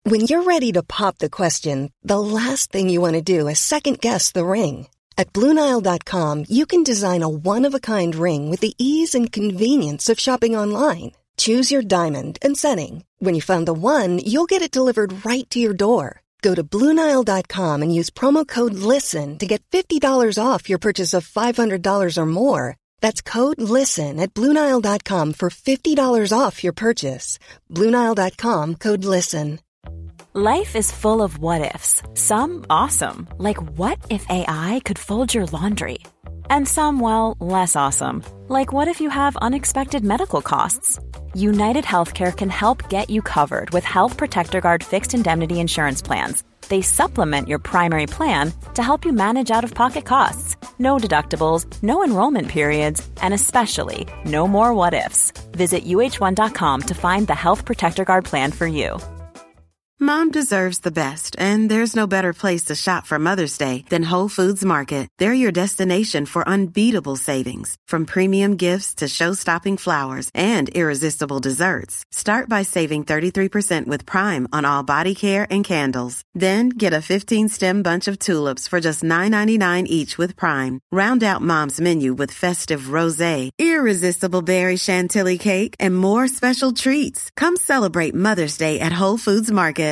When you're ready to pop the question, the last thing you want to do is second-guess the ring. At BlueNile.com, you can design a one-of-a-kind ring with the ease and convenience of shopping online. Choose your diamond and setting. When you find the one, you'll get it delivered right to your door. Go to BlueNile.com and use promo code LISTEN to get $50 off your purchase of $500 or more. That's code LISTEN at BlueNile.com for $50 off your purchase. BlueNile.com, code LISTEN. Life is full of what-ifs. Some awesome, like what if AI could fold your laundry? And some, well, less awesome, like what if you have unexpected medical costs? United Healthcare can help get you covered with Health Protector Guard fixed indemnity insurance plans. They supplement your primary plan to help you manage out-of-pocket costs. No deductibles, no enrollment periods, and especially no more what-ifs. Visit UH1.com to find the Health Protector Guard plan for you. Mom deserves the best, and there's no better place to shop for Mother's Day than Whole Foods Market. They're your destination for unbeatable savings, from premium gifts to show-stopping flowers and irresistible desserts. Start by saving 33% with Prime on all body care and candles. Then get a 15-stem bunch of tulips for just $9.99 each with Prime. Round out Mom's menu with festive rosé, irresistible berry chantilly cake, and more special treats. Come celebrate Mother's Day at Whole Foods Market.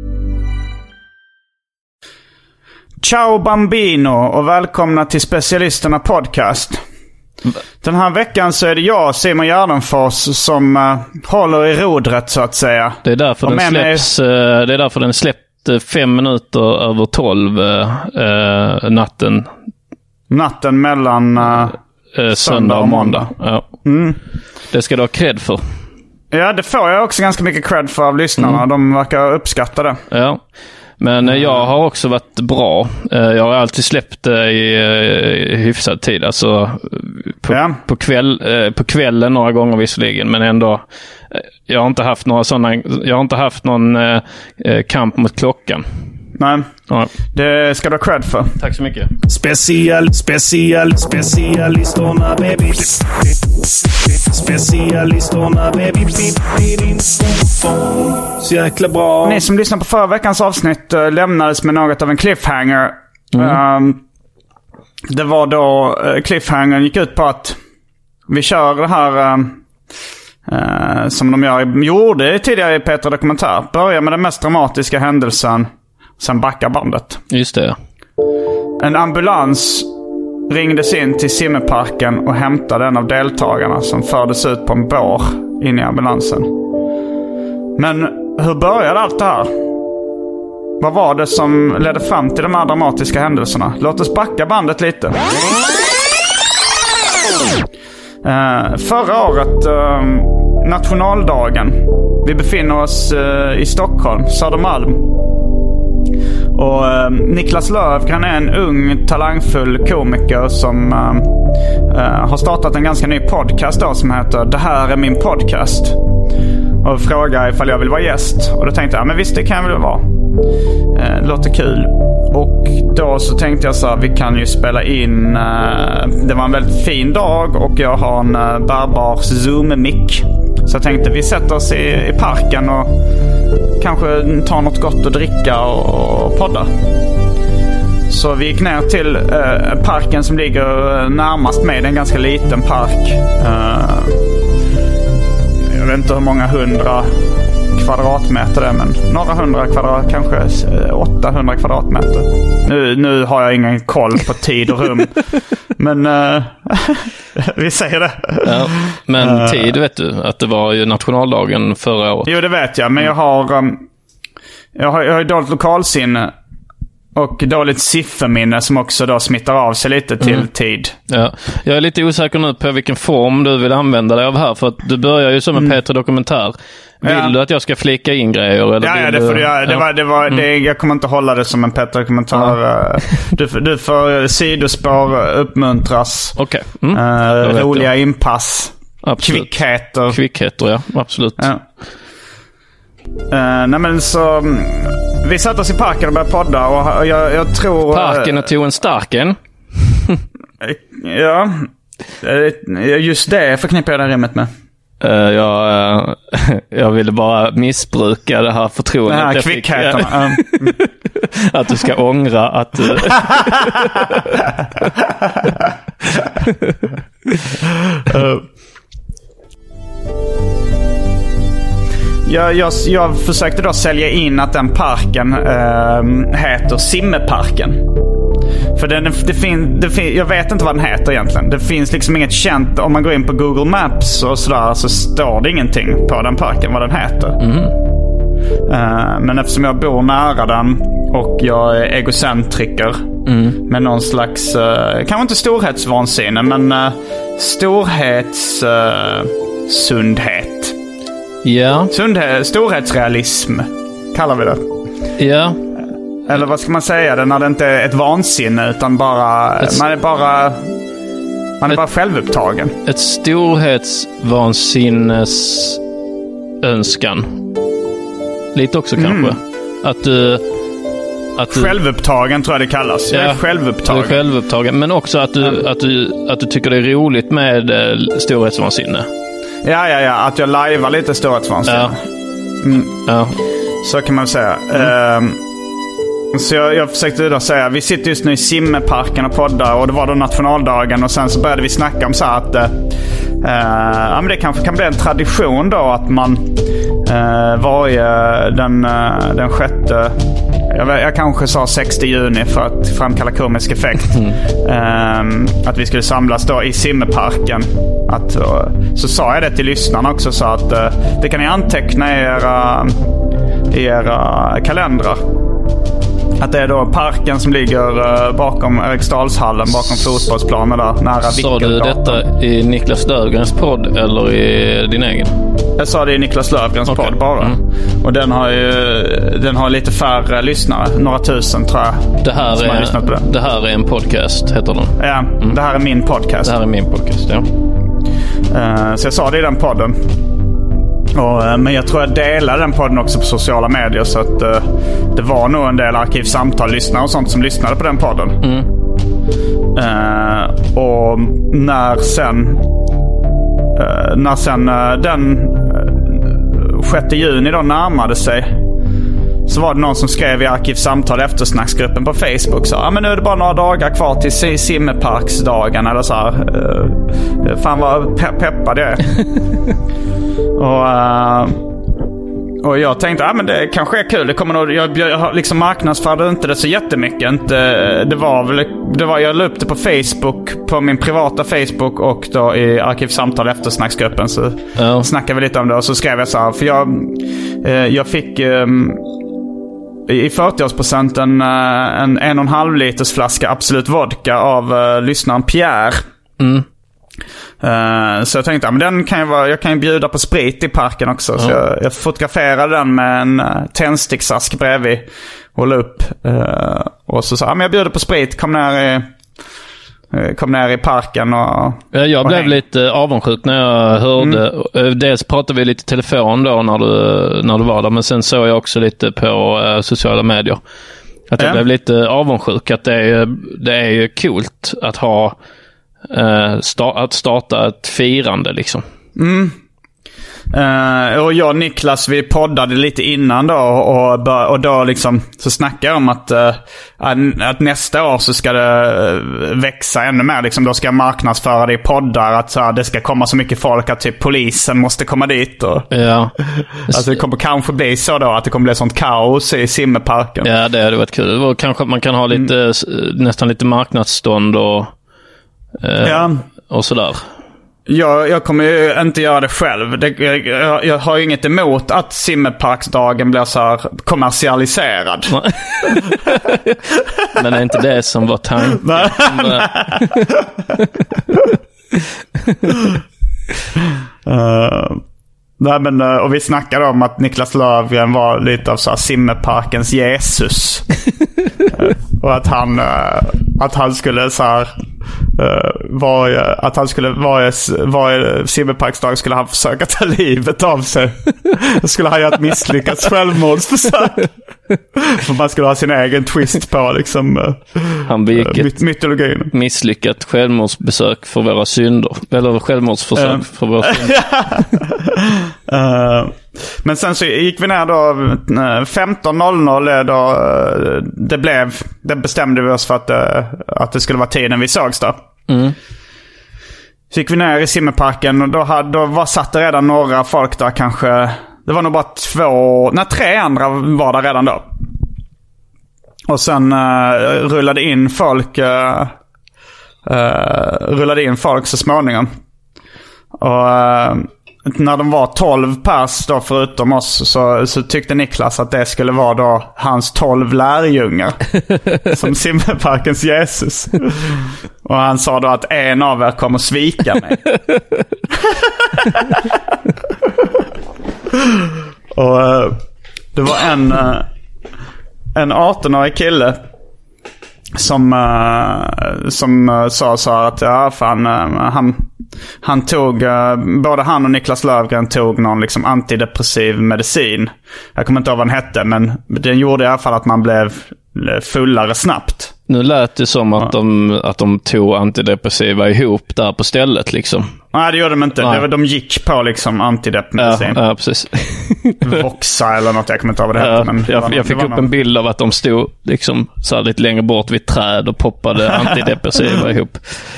Ciao Bambino och välkomna till Specialisterna podcast. Den här veckan så är det jag, Simon Gärdenfors, som håller i rodret så att säga. Det är därför den släpps, det är därför den släppte 5 minuter över 12 natten. Natten mellan söndag och måndag. Ja. Det ska du ha cred för. Ja, det får jag också ganska mycket cred för av lyssnarna. De verkar uppskatta det. Ja. Men jag har också varit bra. Jag har alltid släppt det i hyfsad tid. Alltså på kvällen några gånger visserligen. Men ändå, jag har inte haft någon kamp mot klockan. Nej, ja. Det ska du ha cred för. Tack så mycket. Specialisterna baby. Specialisterna baby. Så jäkla bra. Ni som lyssnade på förra veckans avsnitt lämnades med något av en cliffhanger. Det var då cliffhangern gick ut på att vi kör det här som de gjorde tidigare i Petra Dokumentär. Börja med den mest dramatiska händelsen, sen backar bandet. Just det. En ambulans ringdes in till simmerparken och hämtade en av deltagarna som fördes ut på en bår in i ambulansen. Men hur började allt det här? Vad var det som ledde fram till de här dramatiska händelserna? Låt oss backa bandet lite. Förra året, nationaldagen. Vi befinner oss i Stockholm, Södermalm. Och Niklas Löfgren är en ung, talangfull komiker som har startat en ganska ny podcast då, som heter Det här är min podcast. Och frågar ifall jag vill vara gäst. Och då tänkte jag, men visst det kan jag väl vara. Låter kul. Och då så tänkte jag så här, vi kan ju spela in. Det var en väldigt fin dag och jag har en bärbar Zoom-mic. Så jag tänkte vi sätter oss i parken och kanske tar något gott att dricka och podda. Så vi gick ner till parken som ligger närmast mig. Det är en ganska liten park. Jag vet inte hur många 100 kvadratmeter det är, men några 100 kvadrat, kanske 800 kvadratmeter. Nu har jag ingen koll på tid och rum. Men vi säger det. Ja, men tid vet du, att det var ju nationaldagen förra året. Jo, det vet jag, men jag har dåligt lokalsinne och dåligt sifferminne som också då smittar av sig lite till tid. Ja. Jag är lite osäker nu på vilken form du vill använda dig av här, för att du börjar ju som en Petra Dokumentär. Vill du att jag ska flika in grejer? Eller ja, det får du göra. Jag kommer inte hålla det som en Petra Dokumentär. Du får sidospår uppmuntras. Okej. Roliga inpass. Absolut. Kvickheter, ja. Absolut. Ja. Nej men så vi satt oss i parken och började podda och jag tror parken och tog en starken. Ja. Just det förknippar jag det rimmet med. Jag ville bara missbruka det här förtroendet. Den här kvickheten. Att du ska ångra att... Jag försökte då sälja in att den parken heter Simmeparken. För jag vet inte vad den heter egentligen. Det finns liksom inget känt. Om man går in på Google Maps och sådär, så står det ingenting på den parken vad den heter. Men eftersom jag bor nära den och jag är egocentriker med någon slags, kanske inte storhetsvansinne, men storhetssundhet. Ja. Storhetsrealism kallar vi det. Ja. Eller vad ska man säga det när det inte är ett vansinne utan bara man är bara självupptagen. Ett storhetsvansinnes önskan. Lite också kanske. Att du självupptagen tror jag det kallas. Jag är självupptagen. Du är självupptagen, men också att du tycker det är roligt med storhetsvansinne. Ja, att jag lajvar lite storhetsvansinne. Ja. Ja. Så kan man säga. Så jag försökte då säga, vi sitter just nu i Simmeparken och poddar, och det var då nationaldagen, och sen så började vi snacka om så här att men det kanske kan bli en tradition då att man den 6:e, jag kanske sa 6 juni för att framkalla komisk effekt, att vi skulle samlas då i Simmeparken. Så sa jag det till lyssnarna också, så att det kan ni anteckna i era kalendrar. Att det är då parken som ligger bakom Eriksdalshallen, bakom fotbollsplanen där, nära Sa du detta i Niklas Löfgrens podd eller i din egen? Jag sa det i Niklas Löfgrens podd bara. Och den har lite färre lyssnare, några tusen tror jag. Det här är en podcast, heter den. Ja, det här är min podcast. Det här är min podcast, ja. Så jag sa det i den podden. Men jag tror jag delade den podden också på sociala medier, så att det var nog en del arkivsamtal-lyssnare och sånt som lyssnade på den podden. Och när sen den 6 juni då närmade sig, så var det någon som skrev i arkivsamtal eftersnacksgruppen på Facebook, så men nu är det bara några dagar kvar till Simmeparksdagen eller så här. Fan vad peppad jag är. Och jag tänkte, men det kanske är kul. Det kommer nog, jag liksom marknadsförde inte det så jättemycket. Jag la upp det på Facebook, på min privata Facebook, och då i arkivsamtal eftersnacksgruppen så snackade vi lite om det. Och så skrev jag så här, för jag fick i 40-årspresenten en 1,5 liters flaska Absolut Vodka av lyssnaren Pierre. Så jag tänkte, men jag kan ju bjuda på sprit i parken också. Så jag fotograferade den med en tändsticksask bredvid och la upp. Och så sa jag, men jag bjuder på sprit, kom ner i parken och jag blev lite avundsjuk när jag hörde. Dels pratade vi lite i telefon då när du var där, men sen såg jag också lite på sociala medier att jag blev lite avundsjuk, att det är ju coolt att ha att starta ett firande liksom. Och jag och Niklas, vi poddade lite innan då, och då liksom så snackade jag om att nästa år så ska det växa ännu mer liksom. Då ska jag marknadsföra det i poddar, att så det ska komma så mycket folk att typ polisen måste komma dit och alltså det kommer kanske bli så då att det kommer bli sånt kaos i Simmeparken. Ja, det hade varit kul. Och kanske man kan ha lite nästan lite marknadsstånd och sådär. Jag kommer ju inte göra det själv. Jag har ju inget emot att Simmeparksdagen blir så här kommersialiserad. Men är inte det som var tanken? Nej, men och vi snackade om att Niklas Löfgren var lite av så här Simmeparkens Jesus. Och att han skulle så här att han skulle varje simmerparksdag skulle han försöka ta livet av sig. Då skulle han göra ett misslyckat självmordsförsök. För man skulle ha sin egen twist på liksom han begick ett mytologin. Misslyckat självmordsbesök för våra synder. Eller självmordsförsök för våra synder. Men sen så gick vi ner då 15.00 det bestämde vi oss för att det skulle vara tiden vi sågs då. Så gick vi ner i simmerparken och då satt det redan några folk där kanske. Det var nog bara 3 andra var där redan då. Och sen rullade in folk så småningom. Och när de var 12 pers då förutom oss så tyckte Niklas att det skulle vara då hans 12 lärjungar som simmerparkens Jesus. Och han sa då att en av er kommer svika mig. Och det var en 18-årig kille som sa så här att ja fan han tog både han och Niklas Löfgren tog någon liksom antidepressiv medicin. Jag kommer inte ihåg vad den hette, men den gjorde i alla fall att man blev fullare snabbt. Nu lät det som att de tog antidepressiva ihop där på stället liksom. Nej, det gjorde de inte. De gick på liksom antidepressiv. Ja, precis. Voxa eller något, jag kommer inte ihåg vad det hette. Men jag fick upp en bild av att de stod liksom så här lite längre bort vid träd och poppade antidepressiva ihop.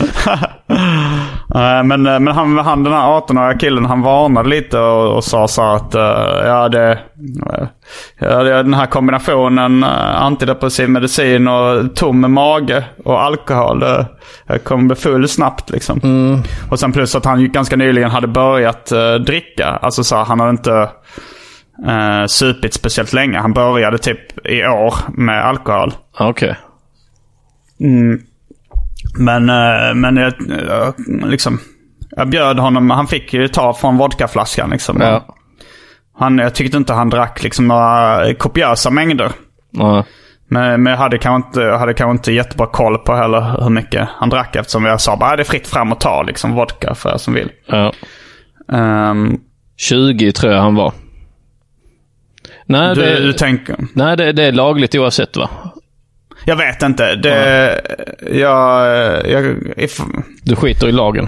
Men han den här 18-åriga killen, han varnade lite och sa så att den här kombinationen antidepressiv medicin och tom mage och alkohol kommer bli full snabbt liksom. Och sen plus att han ganska nyligen hade börjat dricka. Alltså så han hade inte supit speciellt länge. Han började typ i år med alkohol. Okej. Men jag liksom jag bjöd honom, han fick ju ta från vodkaflaskan liksom. Ja. Jag tyckte inte han drack liksom några kopiösa mängder. Ja. Men jag hade kanske inte jättebra koll på heller hur mycket han drack, eftersom jag sa bara det är fritt fram och ta liksom vodka för som vill. Ja. 20 tror jag han var. Nej, du tänker? Nej, det är lagligt oavsett va? Jag vet inte. Du skiter i lagen.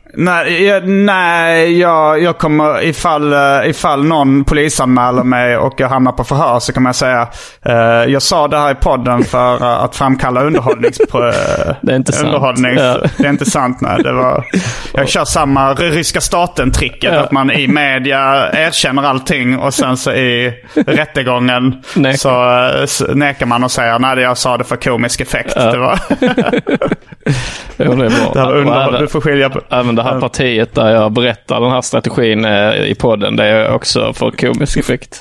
Nej, jag kommer ifall någon polisanmäler mig och jag hamnar på förhör så kan jag säga jag sa det här i podden för att framkalla underhållnings. Det är inte sant. Ja. Det är inte sant, nej. Jag kör samma ryska staten-tricket att man i media erkänner allting och sen så i rättegången så nekar man och säger nej, jag sa det för komisk effekt. Ja. Det var Jo, det är bra. Även, du får skilja på. Även det här partiet där jag berättar den här strategin i podden, det är också för komisk effekt.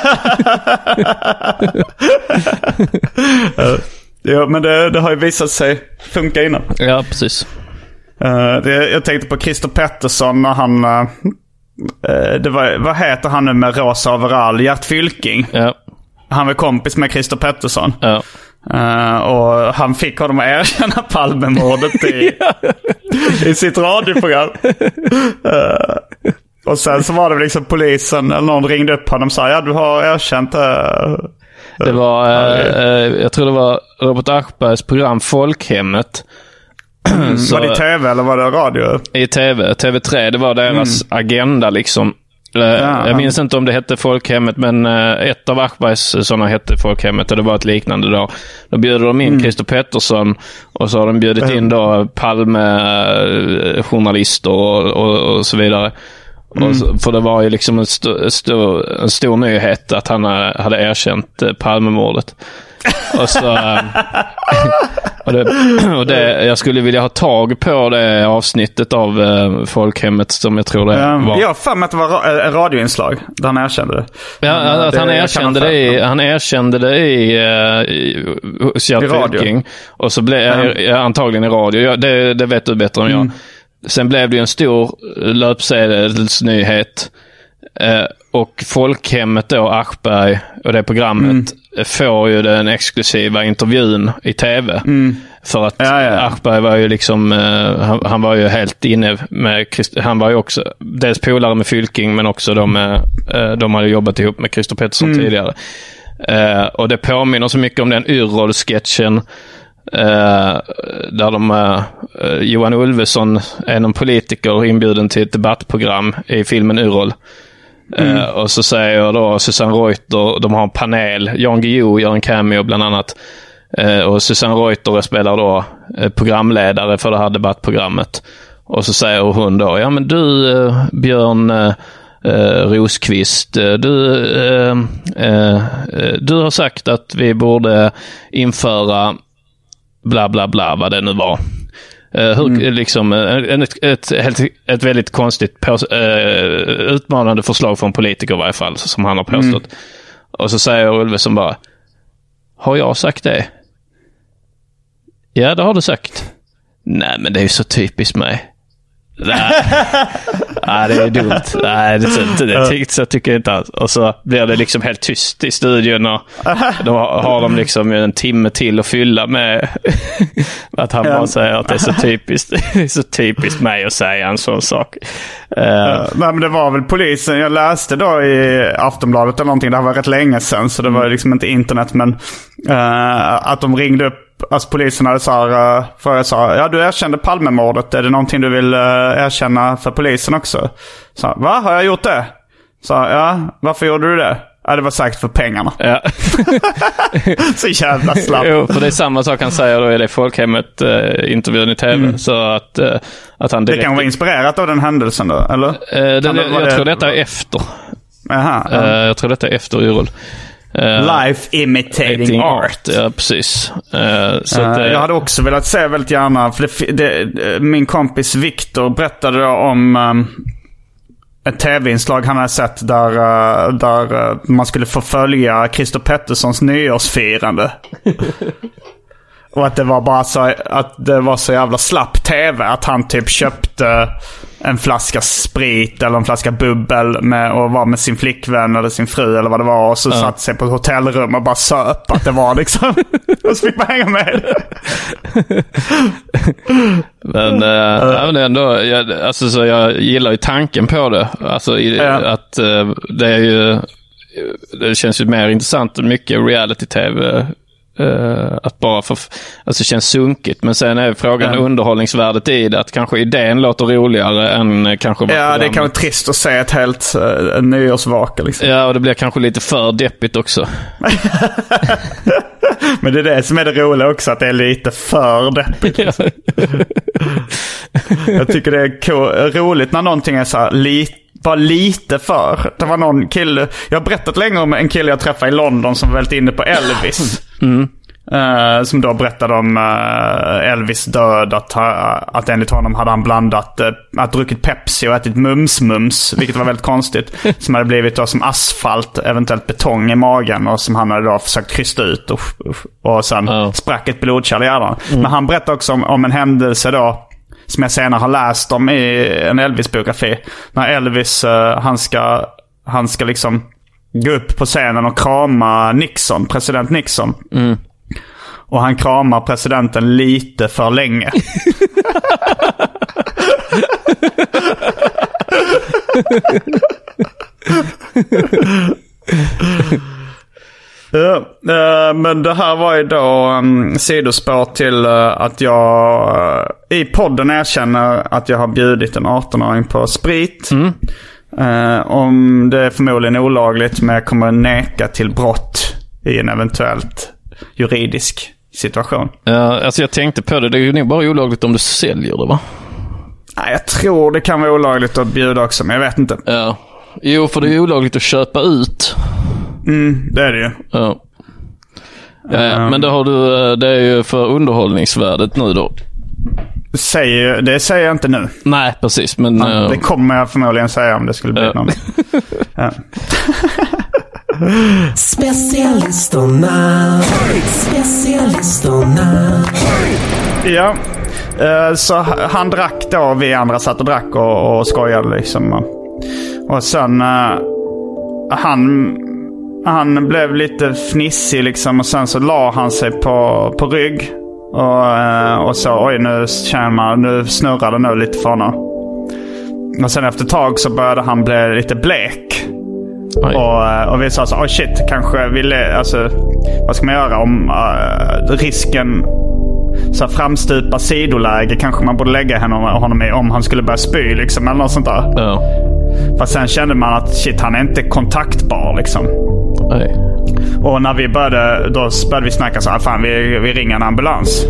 Ja, men det har ju visat sig funka innan. Ja, precis. Jag tänkte på Christer Pettersson när han vad heter han nu med rosa overall? Gert Fylking. Ja. Han var kompis med Christer Pettersson. Ja. Och han fick honom att erkänna Palmemordet i sitt radioprogram. Och sen så var det liksom polisen eller någon ringde upp honom och sa du har erkänt det var jag tror det var Robert Aschbergs program Folkhemmet. Var det i tv eller var det radio? I tv, TV3, det var deras agenda liksom. Jag minns inte om det hette Folkhemmet, men ett av Aschbergs sådana hette Folkhemmet och det var ett liknande då. Då bjöd de in Christer Pettersson och så har de bjudit in då Palme-journalister och så vidare. För det var ju liksom en stor nyhet att han hade erkänt Palmemordet. Och så och det jag skulle vilja ha tag på det avsnittet av Folkhemmet som jag tror det var. Jag har för mig att det var ett radioinslag där han erkände det. Ja, att han erkände det i Fylking. Och så blev antagligen i radio. Det vet du bättre än jag. Sen blev det ju en stor löpsedelsnyhet. Och Folkhemmet då, Aschberg och det programmet får ju den exklusiva intervjun i tv. För att Aschberg var ju liksom, han var ju helt inne med, han var ju också dels polare med Fylking, men också de hade jobbat ihop med Christer Pettersson tidigare. Och det påminner så mycket om den Yrrol-sketchen där Johan Ulveson är någon politiker inbjuden till ett debattprogram i filmen Yrrol. Och så säger då Susanne Reuter, de har en panel, Jan Guillou gör en cameo bland annat, och Susanne Reuter spelar då programledare för det här debattprogrammet, och så säger hon då, ja men du Björn Rosqvist, du har sagt att vi borde införa bla bla bla, vad det nu var. Liksom ett väldigt konstigt utmanande förslag från politiker i varje fall, som han har påstått. Och så säger Ulveson bara, har jag sagt det? Ja, det har du sagt. Nej, men det är ju så typiskt mig. Nej, det är dumt. Nej, det tycker jag inte alls. Och så blir det liksom helt tyst i studion, och då har de liksom en timme till att fylla med att han bara säger att det är så typiskt. Det är så typiskt mig att säga en sån sak. Nej, men det var väl polisen. Jag läste då i Aftonbladet eller någonting. Det här var rätt länge sedan, så det var liksom inte internet, men att de ringde upp. Alltså polisen hade sa, ja, du erkände Palmemordet. Är det någonting du vill erkänna för polisen också? Så, va? Har jag gjort det? Så, ja, varför gjorde du det? Ja, det var sagt för pengarna. Ja. Så jävla slapp. Jo, för det är samma sak han säger då i det Folkhemmet intervjun i tv. Så att han direkt... Det kan vara inspirerat av den händelsen då, eller? Jag tror detta är efter. Aha, jag tror detta är efter Yrrol. Life imitating art. Ja, precis. Jag hade också velat säga väldigt gärna, för min kompis Victor berättade då om ett tv-inslag han hade sett där man skulle få följa Christer Petterssons nyårsfirande. Och att det var bara så jävla slapp tv att han typ köpte en flaska sprit eller en flaska bubbel och var med sin flickvän eller sin fru eller vad det var, och så satt sig på ett hotellrum och bara söp att det var liksom. Och så fick man hänga med. Men ändå, jag gillar ju tanken på det. Alltså att det är ju, det känns ju mer intressant än mycket reality-tv. Att bara alltså känns sunkigt, men sen är frågan underhållningsvärdet i det, att kanske idén låter roligare än kanske det är kanske trist att se ett helt nyårsvaka liksom. Ja, och det blir kanske lite för deppigt också. Men det är det som är det roliga också, att det är lite för deppigt liksom. Jag tycker det är roligt när någonting är så här bara lite för. Det var någon kille, jag har berättat länge om en kille jag träffade i London som var väldigt inne på Elvis. Som då berättade om Elvis död, att enligt honom hade han blandat druckit Pepsi och ätit mums, vilket var väldigt konstigt, som hade blivit då som asfalt, eventuellt betong i magen, och som han hade då försökt krysta ut och sen sprack ett blodkärl i hjärnan. Men han berättade också om en händelse då som jag senare har läst om i en Elvis-biografi. När Elvis, han ska liksom gå upp på scenen och krama president Nixon. Och han kramar presidenten lite för länge. Men det här var ju då sidospår till att jag i podden erkänner att jag har bjudit en 18-åring på sprit. Om det är förmodligen olagligt, men jag kommer neka till brott i en eventuellt juridisk situation. Alltså jag tänkte på det är ju nog bara olagligt om du säljer det, va? Nej, jag tror det kan vara olagligt att bjuda också, men jag vet inte. Ja. Jo, för det är ju olagligt att köpa ut. Det är det ju. Ja. Men det är ju för underhållningsvärdet nu då. Det säger jag inte nu. Nej, precis. Men, det kommer jag förmodligen säga om det skulle bli någon. Specialisterna. Ja. Så han drack då, vi andra satt och drack och skojade liksom. Och sen han blev lite fnissig liksom, och sen så la han sig på rygg Och så, nu känner man, nu snurrar det nu lite för honom. Och sen efter ett tag så började han bli lite blek. Och vi sa så, shit, kanske alltså, vad ska man göra om risken så framstupa sidoläge, kanske man borde lägga honom i om han skulle börja spy liksom, eller något sånt där. Ja. Fast sen kände man att shit, han är inte kontaktbar liksom. Nej. Och när vi började vi snacka så här, fan vi ringer en ambulans.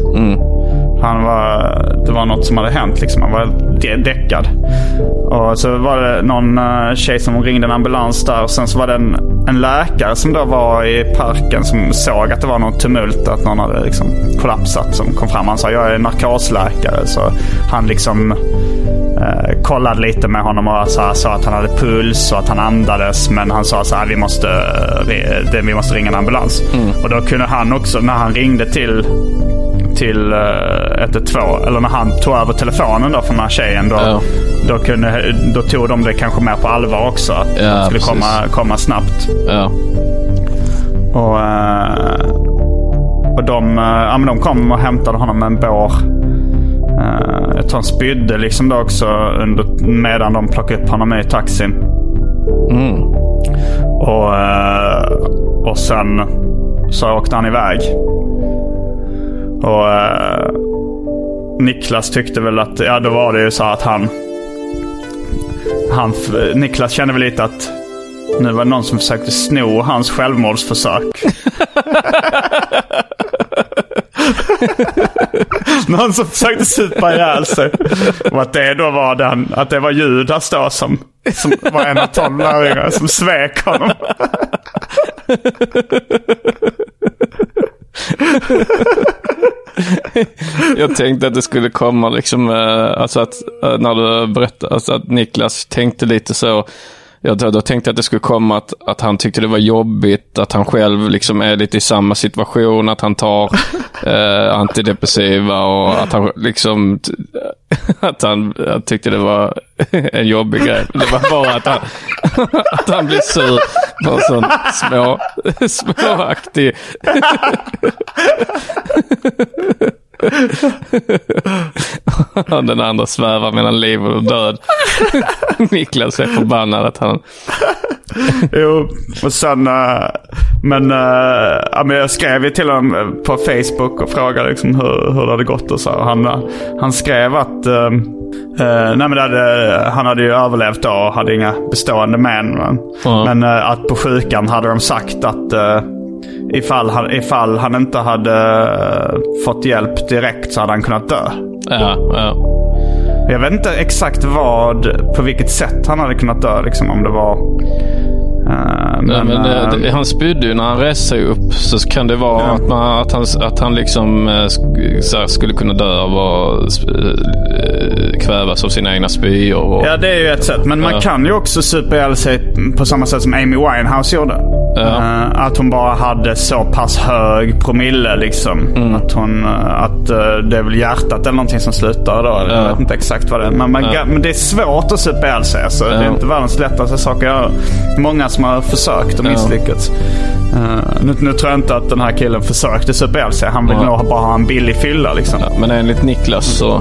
Det var något som hade hänt liksom. Han var däckad. Och så var det någon tjej som ringde en ambulans där. Och sen så var det en läkare som då var i parken som såg att det var något tumult, att någon hade liksom kollapsat, som kom fram. Han sa, jag är narkosläkare. Så han liksom kollade lite med honom och sa att han hade puls och att han andades. Men han sa så här, vi måste ringa en ambulans. Och då kunde han också, när han ringde till 112, eller när han tog över telefonen då från den här tjejen, då tog de det kanske mer på allvar också, att de skulle komma snabbt. Ja. Och de kom och hämtade honom med en bår. Jag tror han spydde liksom då också medan de plockade upp honom i taxin. Och sen så åkte han iväg. Och Niklas tyckte väl att, då var det ju så att Niklas kände väl lite att nu var det någon som försökte sno hans självmordsförsök. Någon som försökte supa ihjäl sig. Och att det då var att det var Judas då som var en av tonåringarna som svek honom. Jag tänkte att det skulle komma liksom, alltså att när du berättade, alltså att Niklas tänkte lite så. Då tänkte jag att det skulle komma att han tyckte det var jobbigt, att han själv liksom är lite i samma situation, att han tar antidepressiva och att han liksom att han tyckte det var en jobbig grej. Det var bara att han blev sur på en sån småaktig den andra svävar mellan liv och död. Niklas är förbannad att han Jo, och sen men jag skrev ju till honom på Facebook och frågade liksom hur det hade gått och så. Han skrev att han hade ju överlevt då och hade inga bestående men att på sjukan hade de sagt att ifall han inte hade fått hjälp direkt så hade han kunnat dö. Ja. Jag vet inte exakt på vilket sätt han hade kunnat dö liksom, om det var han spydde ju när han reste sig upp, så kan det vara att han liksom skulle kunna dö av att kvävas av sina egna spyor. Ja, det är ju ett sätt. Men man kan ju också supa ihjäl sig på samma sätt som Amy Winehouse gjorde. Att hon bara hade så pass hög promille liksom. Att det är väl hjärtat eller någonting som slutar då. Jag vet inte exakt vad det är. Men det är svårt att supa ihjäl sig. Alltså. Det är inte världens lättaste saker att göra. Många som har försökt och misslyckats. Nu tror jag inte att den här killen försökte supa ihjäl sig. Han vill nog bara ha en billig fylla liksom. Men enligt Niklas så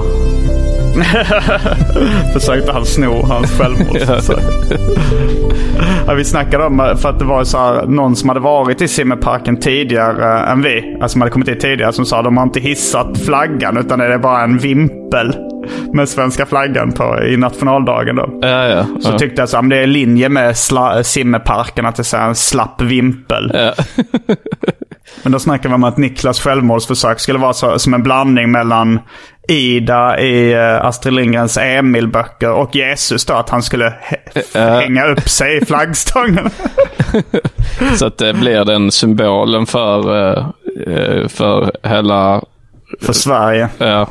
försökte han sno hans självmordsförsök. Vi snackade om, för att det var så här, någon som hade varit i Simmerparken tidigare än vi, alltså som hade kommit hit tidigare, som sa att de har inte hissat flaggan utan det är bara en vimpel med svenska flaggan i nationaldagen då. Så tyckte jag så det är linje med Simmerparken att det är en slapp vimpel. Men då snackar vi om att Niklas självmordsförsök skulle vara som en blandning mellan Ida i Astrid Lindgrens Emil-böcker och Jesus då, att han skulle hänga upp sig i flaggstången. Så att det blir den symbolen för hela... För Sverige. Ja.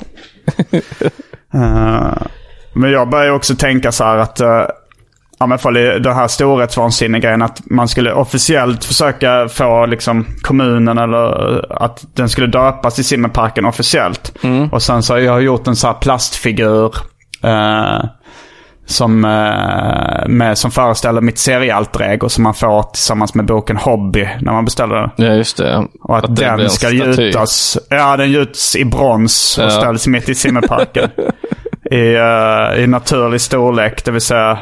Men jag börjar också tänka så här att den här storhetsvansinne-grejen, att man skulle officiellt försöka få liksom kommunen eller att den skulle döpas i Simmerparken officiellt. Och sen så har jag gjort en så här plastfigur som föreställer mitt seriealter-ego som man får tillsammans med boken Hobby när man beställer den. Ja, just det. Och att den ska gjutas. Ja, den gjuts i brons och ställs mitt i Zimmerparken. I naturlig storlek, det vill säga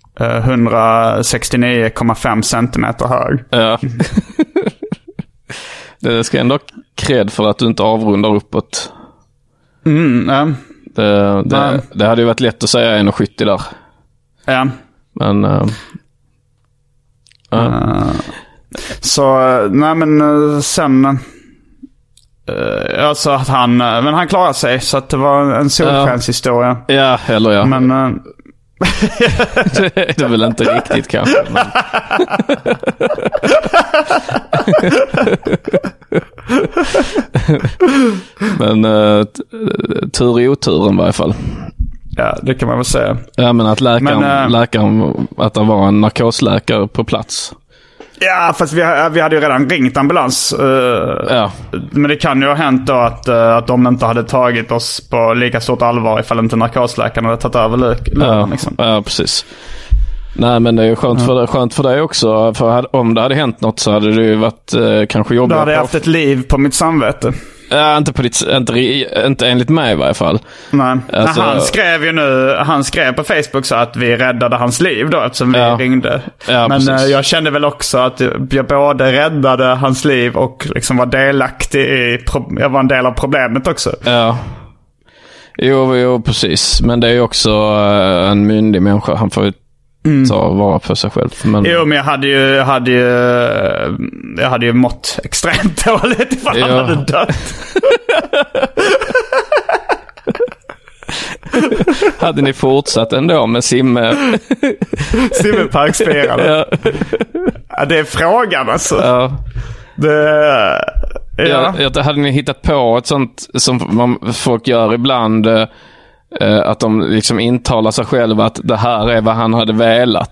169,5 centimeter hög. Ja. Det ska ändå cred för att du inte avrundar uppåt. Ja. Det hade ju varit lätt att säga 1,70 där. Ja. Men så nej, men sen alltså att han klarade sig, så att det var en solskenshistoria. Ja, eller ja. Men det är väl inte riktigt kanske. Men tur i oturen i varje fall. Ja, det kan man väl säga. Ja, men att läkaren att det var en narkosläkare på plats. Ja, fast vi hade ju redan ringt ambulans. Ja. Men det kan ju ha hänt då att de inte hade tagit oss på lika stort allvar ifall inte narkosläkaren hade tagit över lönen. Liksom. Ja, precis. Nej, men det är ju skönt för dig också. För om det hade hänt något så hade det ju varit kanske jobbigt. Då hade jag haft ett liv på mitt samvete. Ja, inte enligt mig i varje fall. Nej. Alltså, han skrev på Facebook så att vi räddade hans liv då, eftersom vi ringde. Ja, men jag kände väl också att jag både räddade hans liv och liksom var delaktig jag var en del av problemet också. Ja. Jo, precis. Men det är ju också en myndig människa. Han får ju ta vara på sig själv. Men... Jo, men jag hade ju mått extremt dåligt ifall han hade dött. Hade ni fortsatt ändå med Simmerparksspelare? Ja, det är frågan alltså. Ja. Hade ni hittat på ett sånt som folk gör ibland, att de liksom intalar sig själva att det här är vad han hade velat?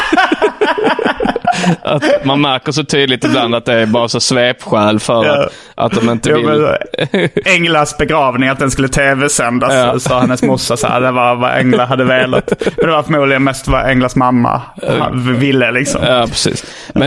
Att man märker så tydligt ibland att det är bara så svepskäl för att de inte vill. Änglas begravning, att den skulle tv-sändas, sa hennes morsa så här, det var vad Ängla hade velat. Men det var förmodligen mest vad Änglas mamma ville liksom. Ja, precis. Men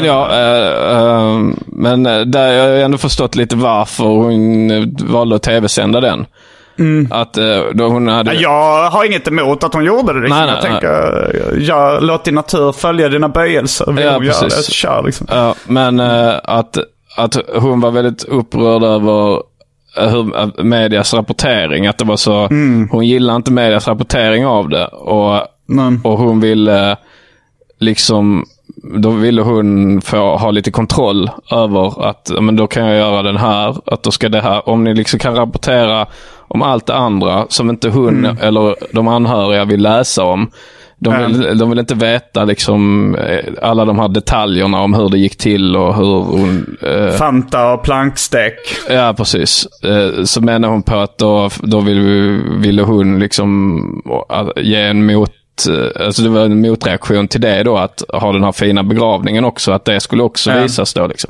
men där jag har ändå förstått lite varför hon valde att tv-sända den. Att då hon hade... Jag har inget emot att hon gjorde det liksom. Jag tänker, låt din natur följa dina böjelser. Liksom. Ja, men att hon var väldigt upprörd över medias rapportering, att det var så hon gillar inte medias rapportering av det, och hon ville liksom, då ville hon få ha lite kontroll över att men då kan jag göra den här, att då ska det här, om ni liksom kan rapportera om allt det andra som inte hon eller de anhöriga vill läsa om. De vill inte veta liksom alla de här detaljerna om hur det gick till och hur hon... Fanta och plankstek. Ja, precis. Så menar hon på att då ville hon liksom ge en alltså det var en motreaktion till det då, att ha den här fina begravningen också, att det skulle också visas då liksom.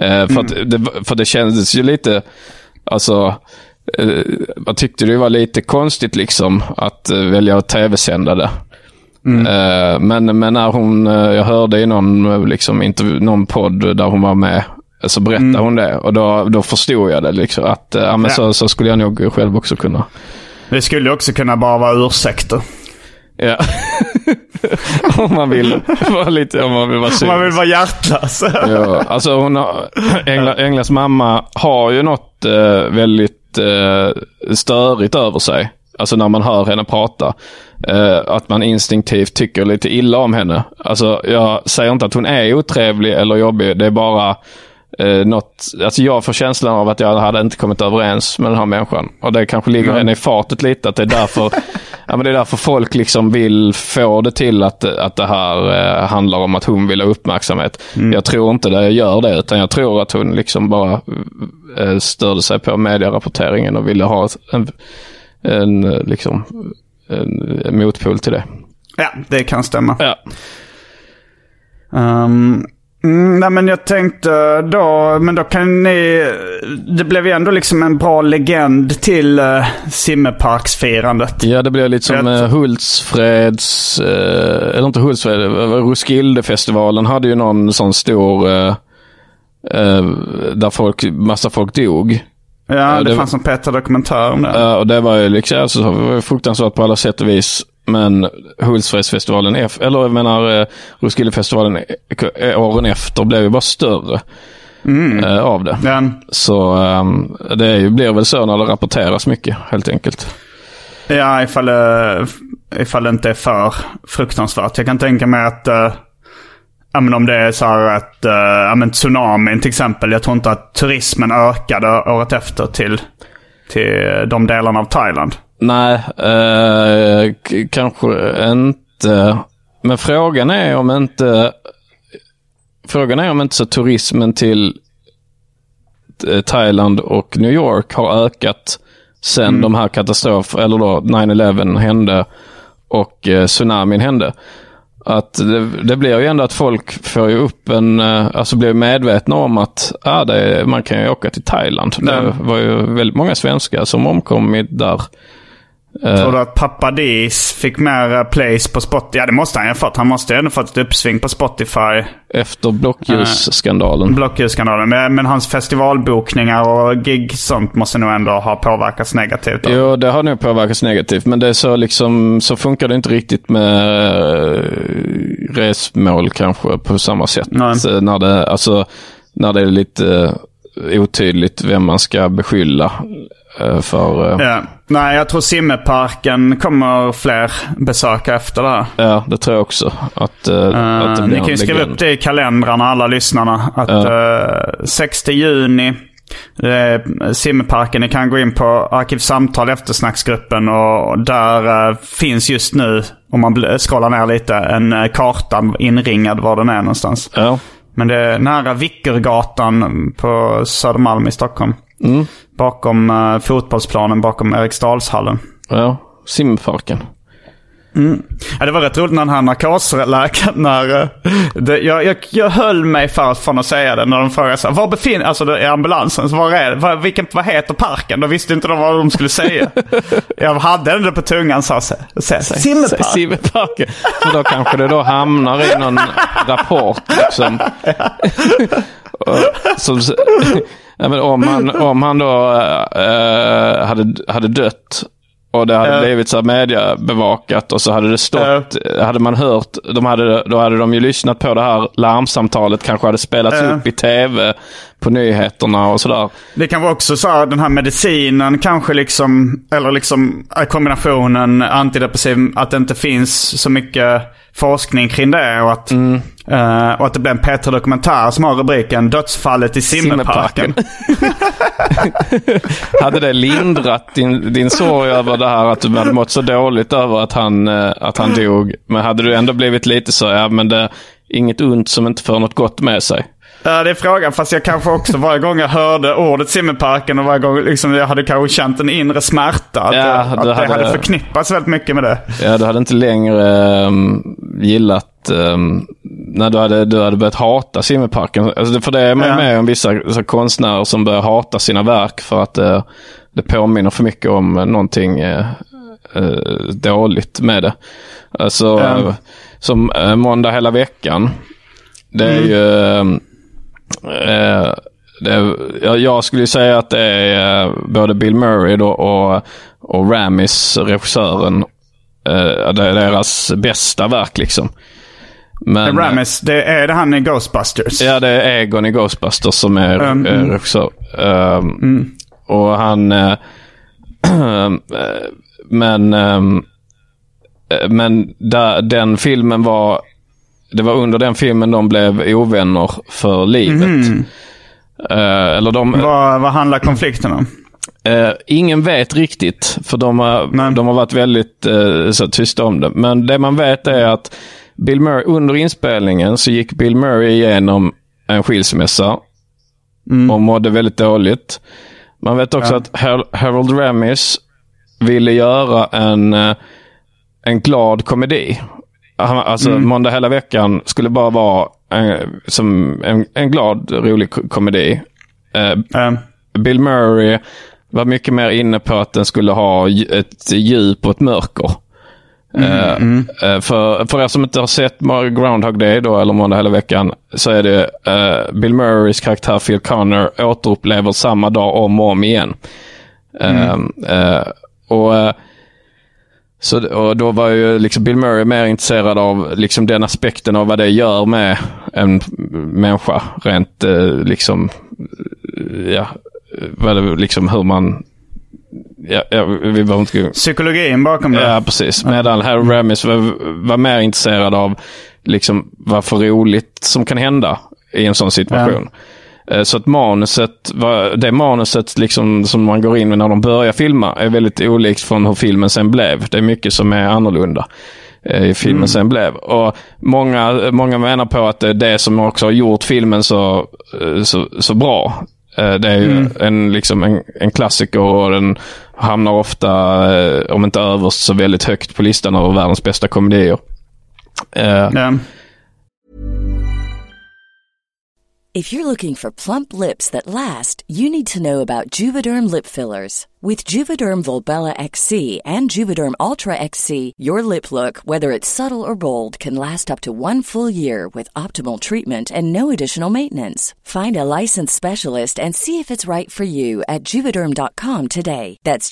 För det kändes ju lite, alltså jag tyckte det var lite konstigt liksom att välja att tv-sända det. Men när jag hörde i någon podd där hon var med, så berättade hon det, och då förstod jag det liksom, att så skulle jag nog själv också kunna. Det skulle också kunna bara vara ursäkter. Ja. om man vill vara lite, om man vill vara man vill vara hjärtlös. Ja, alltså Änglas mamma har ju något väldigt störigt över sig. Alltså när man hör henne prata, att man instinktivt tycker lite illa om henne. Alltså jag säger inte att hon är otrevlig eller jobbig, det är bara något, alltså jag får känslan av att jag hade inte kommit överens med den här människan, och det kanske ligger henne i fatet lite, att det är därför men det är därför folk liksom vill få det till att det här handlar om att hon vill ha uppmärksamhet. Jag tror inte det gör det, utan jag tror att hon liksom bara störde sig på medierapporteringen och ville ha en motpol till det. Ja, det kan stämma. Ja. Nej, men jag tänkte då kan ni... Det blev ju ändå liksom en bra legend till Simmerparksfirandet. Ja, det blev lite som Hultsfreds... eller inte Hultsfred, Roskildefestivalen hade ju någon sån stor... där massa folk dog. Ja, det fanns en Peter-dokumentär om det. Och det var ju liksom, alltså, det var fruktansvärt på alla sätt och vis. Men Hultsfredsfestivalen, Roskildefestivalen åren efter blev ju bara större av det. Ja. Så det blir väl så när det rapporteras mycket, helt enkelt. Ja, ifall det inte är för fruktansvärt. Jag kan tänka mig att om det är så här att tsunamin till exempel. Jag tror inte att turismen ökade året efter till de delarna av Thailand. Nej, kanske inte. Men frågan är om inte så turismen till Thailand och New York har ökat sen de här katastrofer, eller då 9/11 hände och tsunamin hände. Att det blir ju ändå att folk får ju upp blir medvetna om att man kan ju åka till Thailand. Det var ju väldigt många svenskar som omkom där. Tror du att Pappa Dis fick mer plays på Spotify? Ja, det måste han ju ha fått. Han måste ju ändå fått ett uppsving på Spotify. Efter blockljusskandalen. Men hans festivalbokningar och gig sånt måste nog ändå ha påverkats negativt. Då. Jo, det har nog påverkats negativt. Men det är så funkar det inte riktigt med resmål kanske på samma sätt. När det är lite otydligt vem man ska beskylla för... Ja. Nej, jag tror Simmerparken kommer fler besöka efter det här. Ja, det tror jag också. Att det ni kan ju skriva upp det i kalendrarna, alla lyssnarna. Att 6 juni Simmerparken, ni kan gå in på Arkivsamtal eftersnacksgruppen och där finns just nu, om man scrollar ner lite, en karta inringad var den är någonstans. Ja. Men det är nära Vickergatan på Södermalm i Stockholm. Bakom fotbollsplanen, bakom Eriksdalshallen. Ja, Simmerparken. Ja, det var rätt roligt när den här narkosläkaren jag höll mig från att säga det när de frågade så här, var befinner, alltså i ambulansen, så vad heter parken? Då visste inte de vad de skulle säga. Jag hade den på tungan, sa Simmerparken. Så då kanske det då hamnar i någon rapport liksom. Men om han då hade dött och det hade blivit så här mediebevakat och så hade det stått, hade man hört, då hade de ju lyssnat på det här larmsamtalet, kanske hade spelats upp i tv på nyheterna och sådär. Det kan vara också så här, den här medicinen kanske eller kombinationen antidepressiv, att det inte finns så mycket forskning kring det och att det blir en Peter-dokumentär som har rubriken Dödsfallet i Simmerparken. Hade det lindrat din sorg över det här att du hade mått så dåligt över att han dog, men hade du ändå blivit lite så, men det är inget ont som inte för något gott med sig? Ja, det är frågan. Fast jag kanske också varje gång jag hörde ordet Simmerparken och varje gång jag hade kanske känt en inre smärta. Att det hade förknippats väldigt mycket med det. Ja, du hade inte längre gillat... när du hade börjat hata Simmerparken. Alltså, för det är med om vissa konstnärer som börjar hata sina verk för att det påminner för mycket om någonting dåligt med det. Alltså, som Måndag hela veckan. Det är ju... jag skulle säga att det är både Bill Murray då och Ramis, regissören, det är deras bästa verk liksom. Men Ramis, det är han i Ghostbusters. Ja, det är Egon i Ghostbusters som är regissör. Och han men den filmen det var under den filmen de blev ovänner för livet. Vad handlar konflikten om? Ingen vet riktigt, för de har varit väldigt så tysta om det. Men det man vet är att Bill Murray, under inspelningen så gick Bill Murray igenom en skilsmässa och mådde väldigt dåligt. Man vet också att Harold Ramis ville göra en glad komedi. Alltså Måndag hela veckan skulle bara vara som en glad, rolig komedi. Bill Murray var mycket mer inne på att den skulle ha ett djup och ett mörker. För er som inte har sett Groundhog Day då, eller Måndag hela veckan, så är det Bill Murrays karaktär Phil Connor återupplever samma dag om och om igen. Och då var ju liksom Bill Murray mer intresserad av liksom den aspekten av vad det gör med en människa rent liksom liksom hur man vi var inte psykologin bakom det. Ja, precis. Medan Harold Ramis var mer intresserad av liksom vad för roligt som kan hända i en sån situation. Så att det manuset liksom som man går in med när de börjar filma är väldigt olikt från hur filmen sen blev. Det är mycket som är annorlunda i filmen sen blev. Och många menar på att det är det som också har gjort filmen så bra. Det är ju en klassiker, och den hamnar ofta, om inte överst, så väldigt högt på listan över världens bästa komedier. If you're looking for plump lips that last, you need to know about Juvederm lip fillers. With Juvederm Volbella XC and Juvederm Ultra XC, your lip look, whether it's subtle or bold, can last up to 1 full year with optimal treatment and no additional maintenance. Find a licensed specialist and see if it's right for you at Juvederm.com today. That's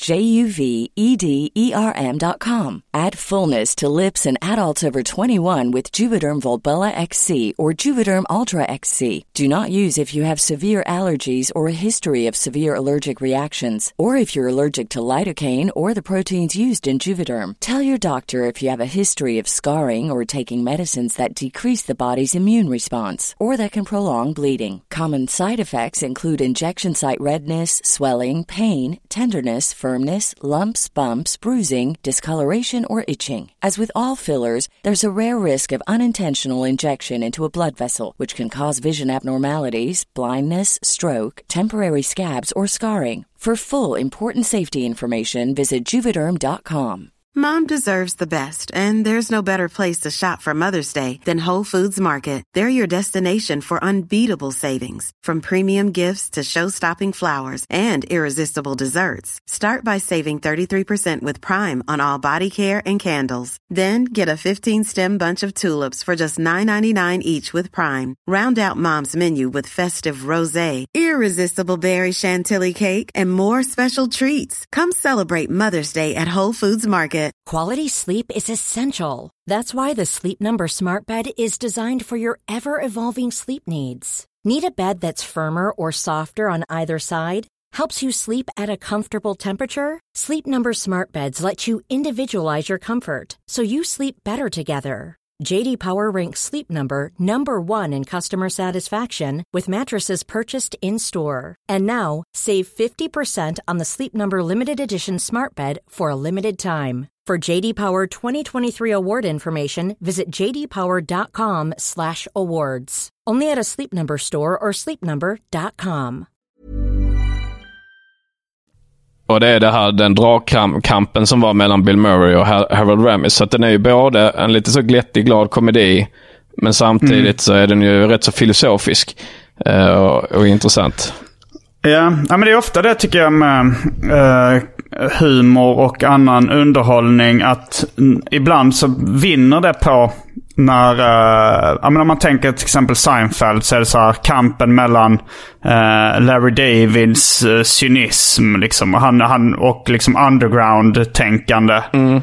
JUVEDERM.com. Add fullness to lips in adults over 21 with Juvederm Volbella XC or Juvederm Ultra XC. Do not use if you have severe allergies or a history of severe allergic reactions, or if you're allergic to lidocaine or the proteins used in Juvederm. Tell your doctor if you have a history of scarring or taking medicines that decrease the body's immune response or that can prolong bleeding. Common side effects include injection site redness, swelling, pain, tenderness, firmness, lumps, bumps, bruising, discoloration, or itching. As with all fillers, there's a rare risk of unintentional injection into a blood vessel, which can cause vision abnormalities, blindness, stroke, temporary scabs, or scarring. For full, important safety information, visit Juvederm.com. Mom deserves the best, and there's no better place to shop for Mother's Day than Whole Foods Market. They're your destination for unbeatable savings, from premium gifts to show-stopping flowers and irresistible desserts. Start by saving 33% with Prime on all body care and candles. Then get a 15-stem bunch of tulips for just $9.99 each with Prime. Round out Mom's menu with festive rosé, irresistible berry chantilly cake, and more special treats. Come celebrate Mother's Day at Whole Foods Market. Quality sleep is essential. That's why the Sleep Number Smart Bed is designed for your ever-evolving sleep needs. Need a bed that's firmer or softer on either side? Helps you sleep at a comfortable temperature? Sleep Number Smart Beds let you individualize your comfort, so you sleep better together. J.D. Power ranks Sleep Number #1 in customer satisfaction with mattresses purchased in-store. And now, save 50% on the Sleep Number Limited Edition Smart Bed for a limited time. For J.D. Power 2023 award information, visit jdpower.com/awards. Only at a Sleep Number store or sleepnumber.com. Och det är den dragkampen som var mellan Bill Murray och Harold Ramis. Så att den är ju både en lite så glättig, glad komedi, men samtidigt så är den ju rätt så filosofisk och intressant. Ja, men det är ofta det tycker jag med humor och annan underhållning, att ibland så vinner det på när om man tänker till exempel Seinfeld, så är det så här kampen mellan Larry Davids cynism liksom, han och liksom underground-tänkande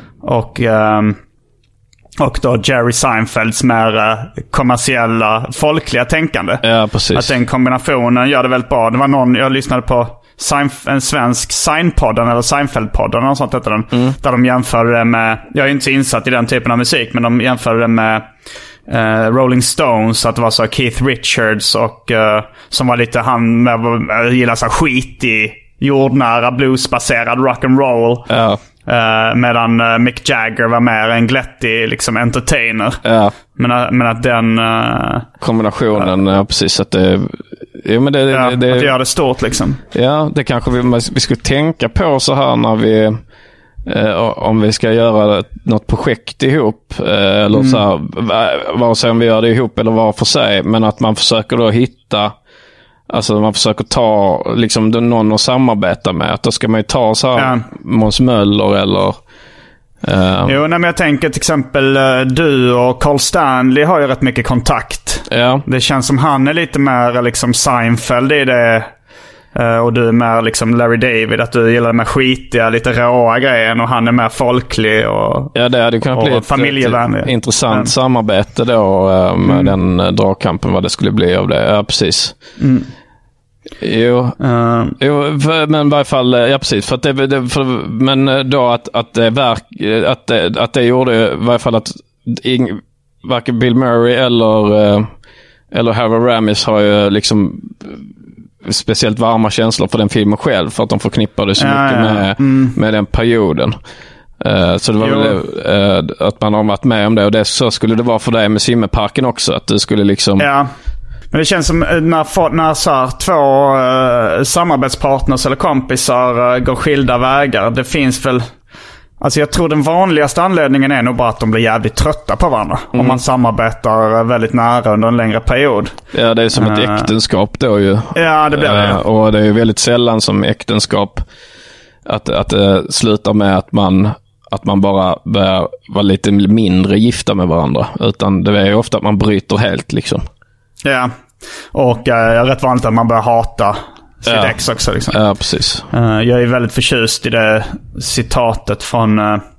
och då Jerry Seinfelds mer kommersiella, folkliga tänkande. Ja, precis. Att den kombinationen gör det väldigt bra. Det var någon, jag lyssnade på en svensk Seinpodden eller Seinfeld-podden och sånt heter den. Där de jämförde det med, jag är inte så insatt i den typen av musik, men de jämförde det med Rolling Stones, att det var så Keith Richards och som var lite, han gillar så skitig, jordnära, bluesbaserad rock'n'roll. Ja. Medan Mick Jagger var mer en glättig liksom entertainer. Ja. Men att den kombinationen, precis, att det men det att gör det stort liksom. Ja, det kanske vi skulle tänka på så här när om vi ska göra något projekt ihop eller så här, vare sig om vi gör det ihop eller var för sig, men att man försöker då hitta, alltså man försöker ta liksom någon att samarbeta med, att då ska man ju ta så här Måns Möller eller Jo, men jag tänker till exempel du och Carl Stanley har ju rätt mycket kontakt. Ja. Det känns som han är lite mer liksom Seinfeld i det. Och du är mer liksom Larry David, att du gillar de här skitiga, lite råa grejen, och han är mer folklig och ja, det hade kunnat bli ett intressant samarbete då med den dragkampen, vad det skulle bli av det. Ja, precis. Jo, men i varje fall, ja precis, för att men då att det gjorde i varje fall att varken Bill Murray eller Harold Ramis har ju liksom speciellt varma känslor för den filmen själv, för att de förknippade så mycket med den perioden. Så det var väl att man har varit med om det, och det så skulle det vara för dig med Simmerparken också, att det skulle liksom... Ja. Men det känns som när så här, två samarbetspartners eller kompisar går skilda vägar. Det finns väl... Alltså jag tror den vanligaste anledningen är nog bara att de blir jävligt trötta på varandra. Om man samarbetar väldigt nära under en längre period. Ja, det är som ett äktenskap då ju. Ja, det blir det. Och det är ju väldigt sällan som äktenskap att det slutar med att man bara börjar vara lite mindre gifta med varandra. Utan det är ju ofta att man bryter helt liksom. Ja, och rätt vanligt att man börjar hata sitt ex också liksom. Ja, precis. Jag är väldigt förtjust i det citatet från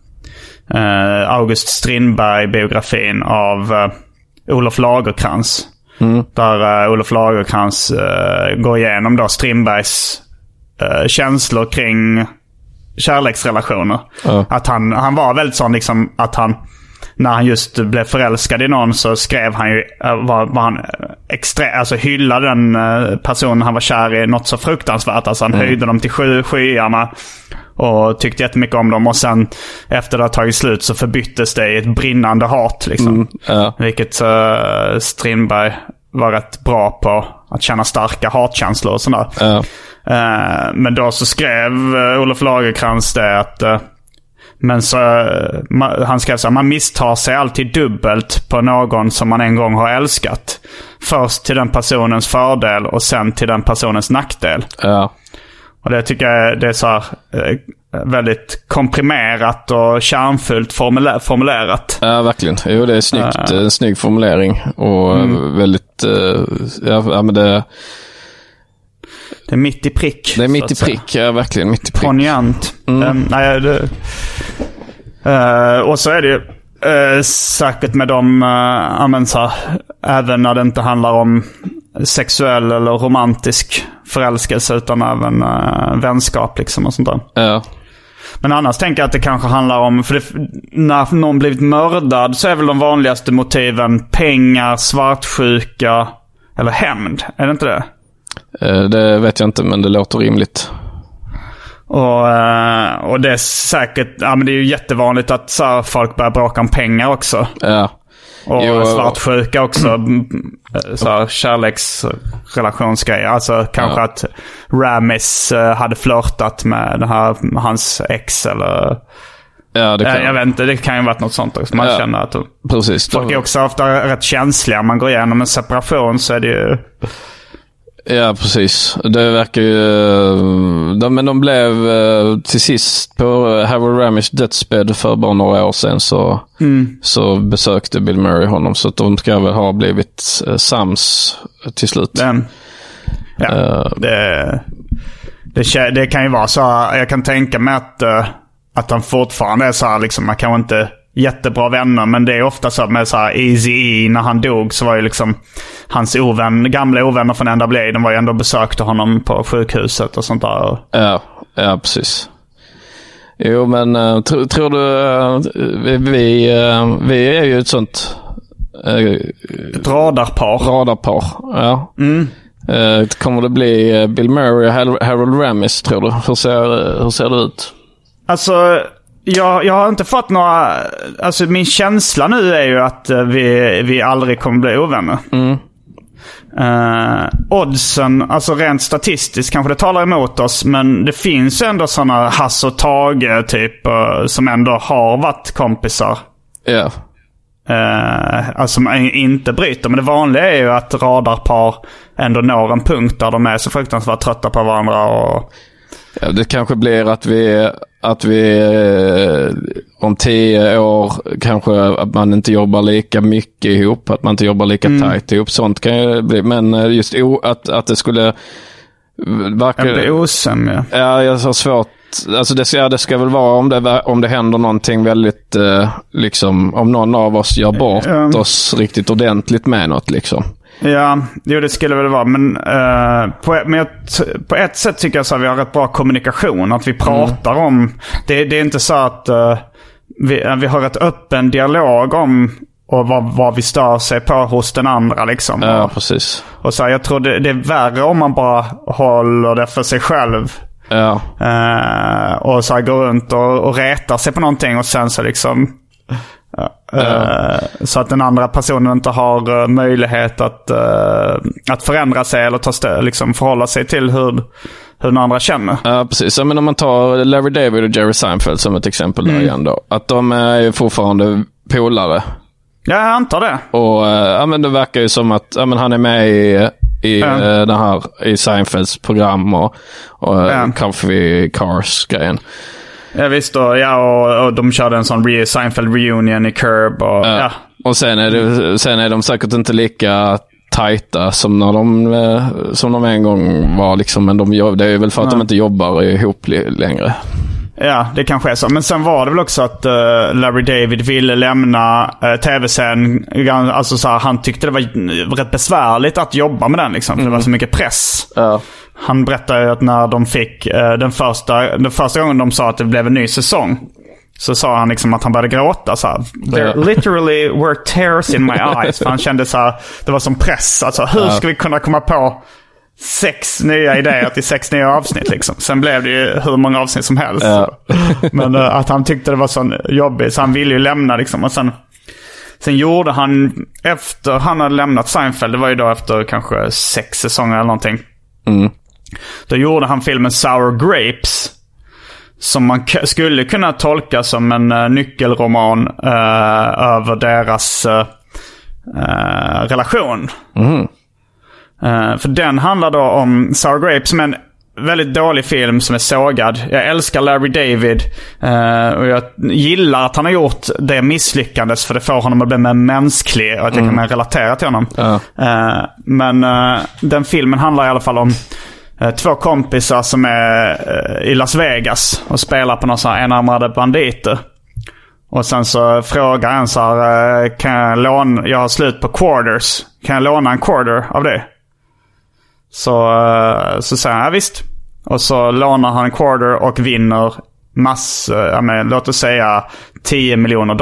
August Strindberg-biografin av Olof Lagercrantz. Där Olof Lagercrantz går igenom då Strindbergs känslor kring kärleksrelationer. Att han var väldigt sån liksom, att han, när han just blev förälskad i någon, så skrev han ju var han alltså hyllade den personen han var kär i något så fruktansvärt. Alltså han höjde dem till skyarna och tyckte jättemycket om dem, och sen efter det har tagit slut så förbyttes det i ett brinnande hat liksom. Vilket Strindberg var rätt bra på, att känna starka hatkänslor och sådär. Men då så skrev Olof Lagercrantz det att men så han skrev så här: man misstar sig alltid dubbelt på någon som man en gång har älskat. Först till den personens fördel och sen till den personens nackdel. Och det tycker jag det är så här, väldigt komprimerat och kärnfullt formulerat. Ja, verkligen. Jo, det är snyggt, en snygg formulering och väldigt men det är mitt i prick. Det är mitt i prick, ja, verkligen mitt i prick. Poignant. Och så är det ju säkert med dem även när det inte handlar om sexuell eller romantisk förälskelse, utan även vänskap liksom och sånt där. Ja. Men annars tänker jag att det kanske handlar om, för när någon blivit mördad så är väl de vanligaste motiven pengar, svartsjuka eller hämnd. Är det inte det? Det vet jag inte, men det låter rimligt. Och det är säkert, men det är ju jättevanligt att så här, folk börjar bråka om pengar också. Ja. Och svartsjuka också. Så här, kärleksrelationsgrejer. Alltså kanske att Ramis hade flörtat med den här, hans ex eller... Ja, det kan... Jag vet inte, det kan ju varit något sånt också. Man känner att precis, folk är också ofta rätt känsliga. Man går igenom en separation, så är det ju... Ja, precis. Det verkar ju... Men de blev till sist på Harold Ramis dödsbädd för bara några år sedan, så besökte Bill Murray honom. Så att de ska väl ha blivit sams till slut. Det kan ju vara så här, jag kan tänka mig att han fortfarande är så här, liksom, man kanske inte jättebra vänner, men det är ofta så med så här Eazy-E, när han dog så var ju liksom hans gamla ovänner från NWA, de var ju ändå besökte honom på sjukhuset och sånt där. Ja, precis. Jo, men tror du vi är ju ett sånt ett radarpar, ja. Kommer det bli Bill Murray och Harold Ramis, tror du? Hur ser det ut? Alltså, jag har inte fått några... Alltså min känsla nu är ju att vi aldrig kommer bli ovänner. oddsen, alltså rent statistiskt kanske det talar emot oss, men det finns ändå sådana Hasse och Tage typ som ändå har varit kompisar. Ja. Alltså som inte bryter. Men det vanliga är ju att radarpar ändå når en punkt där de är så fruktansvärt trötta på varandra. Och... Ja, det kanske blir att vi om 10 år kanske att man inte jobbar lika mycket ihop, att man inte jobbar lika tajt ihop. Sånt kan ju bli. Men just att det skulle verkar... Jag blir osämja. Ja, jag har svårt. Alltså det ska väl vara om det händer någonting väldigt liksom, om någon av oss gör bort oss riktigt ordentligt med något liksom. Ja, jo, det skulle väl vara. Men på ett sätt tycker jag så att vi har rätt bra kommunikation. Att vi pratar om... Det är inte så att vi har rätt öppen dialog om och vad vi stör sig på hos den andra liksom. Ja, precis. Och så här, jag tror det är värre om man bara håller det för sig själv. Ja. Och så här går runt och retar sig på någonting och sen så liksom... Så att den andra personen inte har möjlighet att förändra sig eller liksom förhålla sig till hur den andra känner. Ja, precis. Men om man tar Larry David och Jerry Seinfeld som ett exempel där igen då. Att de är fortfarande polare. Ja, jag antar det. Och men det verkar ju som att han är med i den här i Seinfelds program och Coffee Cars-grejen. Ja visst då, och de körde en sån Seinfeld reunion i Curb och Och sen är de säkert inte lika tajta som när de en gång var liksom, men det är väl för att de inte jobbar ihop längre. Ja, det kanske är så. Men sen var det väl också att Larry David ville lämna tv-serien. Alltså så här, han tyckte det var rätt besvärligt att jobba med den liksom, för det var så mycket press. Ja. Han berättade att när de fick den första gången de sa att det blev en ny säsong, så sa han liksom att han började gråta så här. There literally were tears in my eyes. För han kände så här, det var som press. Alltså hur ska vi kunna komma på 6 nya idéer till 6 nya avsnitt liksom. Sen blev det ju hur många avsnitt som helst. Men att han tyckte det var så jobbigt, så han ville ju lämna liksom. Och sen gjorde han, efter han hade lämnat Seinfeld, det var ju då efter kanske 6 säsonger eller någonting. Då gjorde han filmen Sour Grapes, som man skulle kunna tolka som en nyckelroman över deras relation. För den handlar då om Sour Grapes, som är en väldigt dålig film som är sågad. Jag älskar Larry David och jag gillar att han har gjort det misslyckandes, för det får honom att bli mer mänsklig och att jag kan relatera till honom. Men den filmen handlar i alla fall om 2 kompisar som är i Las Vegas och spelar på några så här enarmade banditer. Och sen så frågar en så här, jag har slut på quarters, kan jag låna en quarter av det? Så säger han, ja visst. Och så lånar han en quarter och vinner låt oss säga $10 miljoner.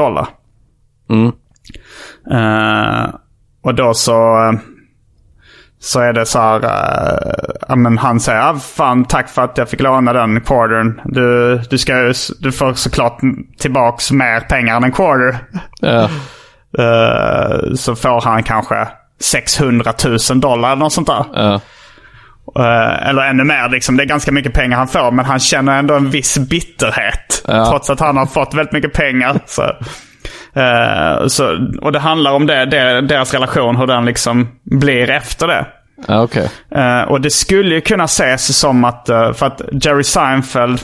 Och då så är det så här, han säger, fan tack för att jag fick låna den quartern. Du får såklart tillbaks mer pengar än en quarter. Så får han kanske $600,000 eller något sånt där. Eller ännu mer liksom. Det är ganska mycket pengar han får, men han känner ändå en viss bitterhet trots att han har fått väldigt mycket pengar. Och det handlar om deras relation, hur den liksom blir efter det. Okay. Och det skulle ju kunna ses som att för att Jerry Seinfeld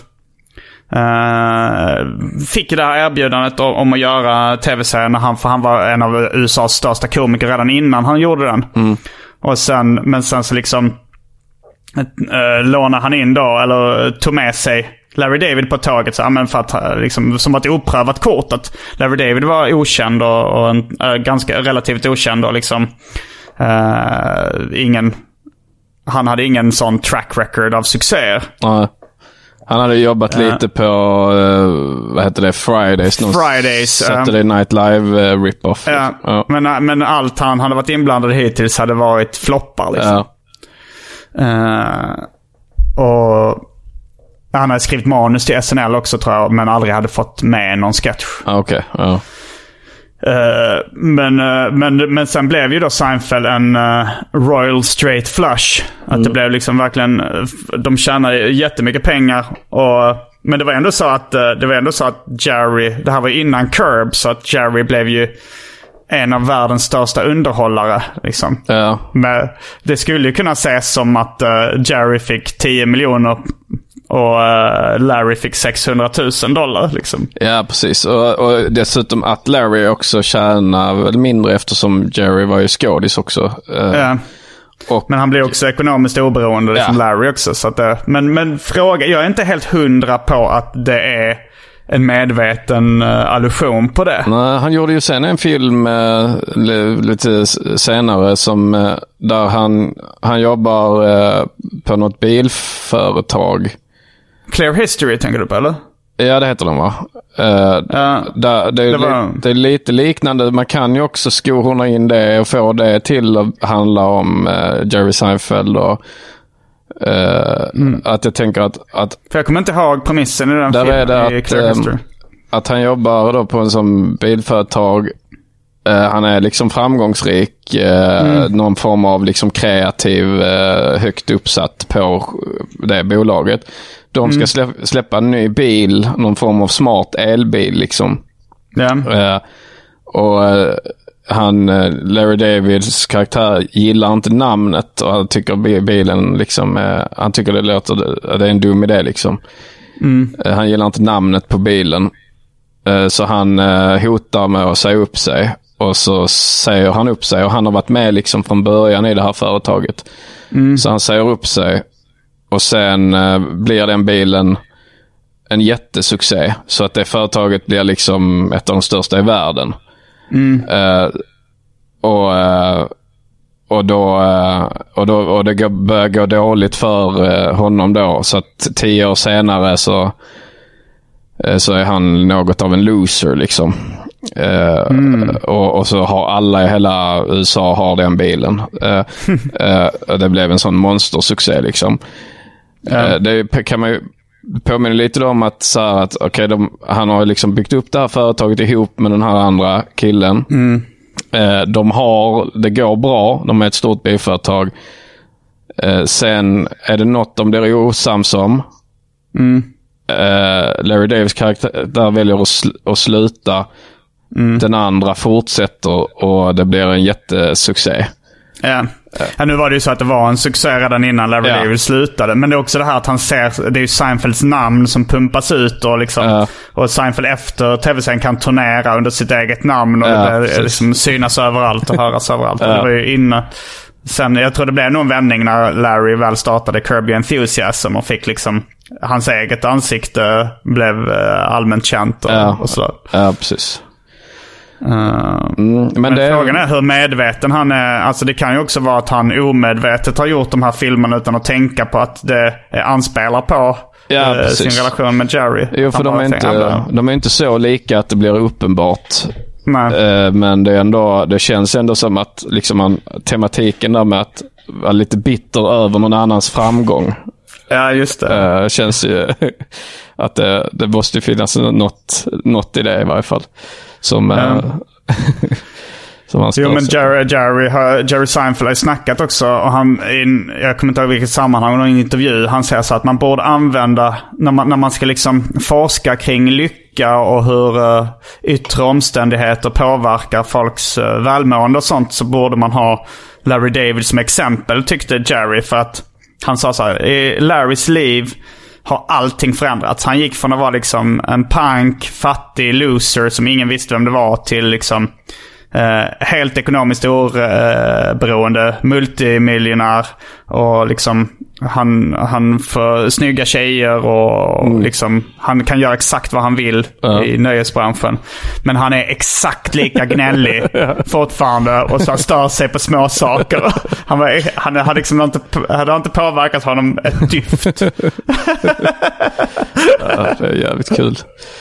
fick det här erbjudandet om att göra tv-serien för han var en av USAs största komiker redan innan han gjorde den. Och sen så liksom lånade han in då, eller tog med sig Larry David på tåget, för att liksom, som var ett oprövat kort, att Larry David var okänd och ganska relativt okänd och liksom han hade ingen sån track record av succéer. Han hade jobbat lite på vad heter det, Fridays Saturday Night Live rip-off. Men allt han hade varit inblandad hittills hade varit floppar liksom. Och han hade skrivit manus till SNL också tror jag, men aldrig hade fått med någon sketch. Men sen blev ju då Seinfeld en royal straight flush. Att det blev liksom verkligen, de tjänade jättemycket pengar. Men det var ändå så att Jerry, det här var innan Curb, så att Jerry blev ju en av världens största underhållare liksom. Ja. Men det skulle ju kunna ses som att Jerry fick 10 miljoner och Larry fick $600,000 liksom. Ja, precis. Och dessutom att Larry också tjänar väl mindre eftersom Jerry var ju skådis också. Ja. Men han blir också ekonomiskt oberoende liksom Larry också. Så att, men fråga, jag är inte helt 100 på att det är en medveten allusion på det. Nej, han gjorde ju sen en film lite senare som där han jobbar på något bilföretag. Clear History tänker du på, eller? Ja, det heter de, va? Det är lite liknande. Man kan ju också skohorna in det och få det till att handla om Jerry Seinfeld och att jag tänker att för jag kommer inte ihåg premissen i den filmen i Clear History. Att han jobbar då på en sån bilföretag. Han är liksom framgångsrik, någon form av liksom kreativ, högt uppsatt på det bolaget. De ska släppa en ny bil, någon form av smart elbil liksom. Och Larry Davids karaktär gillar inte namnet och han tycker bilen liksom, han tycker det är en dum idé liksom. Han gillar inte namnet på bilen. Så han hotar med att säga upp sig. Och så säger han upp sig. Och han har varit med liksom från början i det här företaget. Så han säger upp sig. Och sen blir den bilen en jättesuccé. Så att det företaget blir liksom ett av de största i världen. Och det börjar gå dåligt för honom då. Så att 10 år senare så är han något av en loser liksom. Och så har alla i hela USA har den bilen. Det blev en sån monstersuccé liksom. Det kan man ju påminna lite om att så här att han har liksom byggt upp det här företaget ihop med den här andra killen. Det går bra, de är ett stort bilföretag. Sen är det något de blir osams om. Larry Davids karaktär där väljer att sluta. Den andra fortsätter och det blir en jättesuccé. Ja, nu var det ju så att det var en succé redan innan Larry David slutade. Men det är också det här att han ser, det är ju Seinfelds namn som pumpas ut och liksom, och Seinfeld efter tv-serien kan turnera under sitt eget namn och det liksom synas överallt och höras överallt. Det var ju inne. Sen, jag tror det blev nog en vändning när Larry väl startade Curb Your Enthusiasm och fick liksom hans eget ansikte blev allmänt känt och så. Ja, precis. Men frågan är hur medveten han är. Alltså det kan ju också vara att han omedvetet har gjort de här filmerna utan att tänka på att det anspelar på sin relation med Jerry. Jo, för de är inte så lika att det blir uppenbart. Men det känns ändå som att liksom tematiken där med att vara lite bitter över någon annans framgång. Ja, just det. Känns ju att det måste finnas något i det i varje fall. Som han ska. Jo, men Jerry Seinfeld har snackat också och jag kommer inte ihåg vilket sammanhang, någon intervju, han säger så att man borde använda när man ska liksom forska kring lycka och hur yttre omständigheter påverkar folks välmående och sånt, så borde man ha Larry David som exempel, tyckte Jerry, för att han sa så här: i Larrys liv har allting förändrats. Han gick från att vara liksom en punk, fattig loser som ingen visste vem det var till liksom helt ekonomiskt oberoende multimiljonär och liksom han får snygga tjejer och liksom han kan göra exakt vad han vill i nöjesbranschen. Men han är exakt lika gnällig fortfarande och så stör sig på små saker. Han hade liksom inte påverkat honom ett dyft. Ja, det är jävligt kul.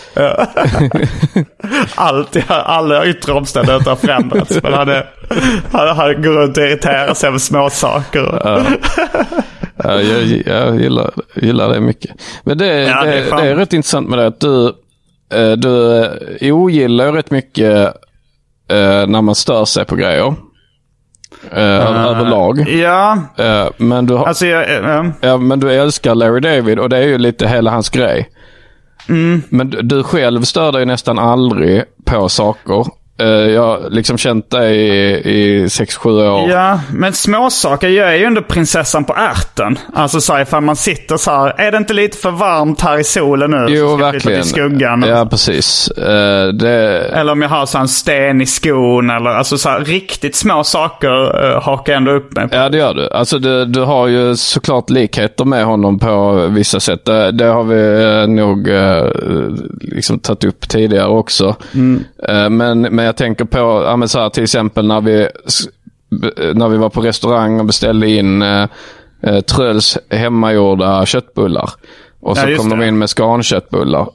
Alla yttre omständigheter har förändrats, men han går runt och irriterar sig över små saker. Ja, jag gillar det mycket. Men det är rätt intressant med det att du ogillar rätt mycket när man stör sig på grejer. Överlag. Ja. Men du har, men du älskar Larry David och det är ju lite hela hans grej. Men du själv stör dig nästan aldrig på saker. Jag har liksom känt dig i 6-7 år. Ja, men små saker. Jag är ju ändå prinsessan på ärten. Alltså så här, ifall man sitter så här, är det inte lite för varmt här i solen nu? Jo, verkligen. I skuggan. Ja, precis. Eller om jag har så en sten i skon. Eller, alltså så här, riktigt små saker hakar ändå upp mig på. Ja, det gör du. Alltså du har ju såklart likheter med honom på vissa sätt. Det har vi nog liksom tagit upp tidigare också. Men jag tänker på så här, till exempel när vi var på restaurang och beställde in Trölls hemmagjorda köttbullar. Och så kom de in med skanköttbullar.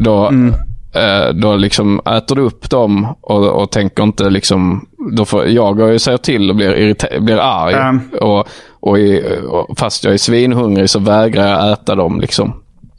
Då liksom äter du upp dem och tänker inte liksom, då får jag ju säga till och blir arg. Och fast jag är svinhungrig så vägrar jag äta dem liksom.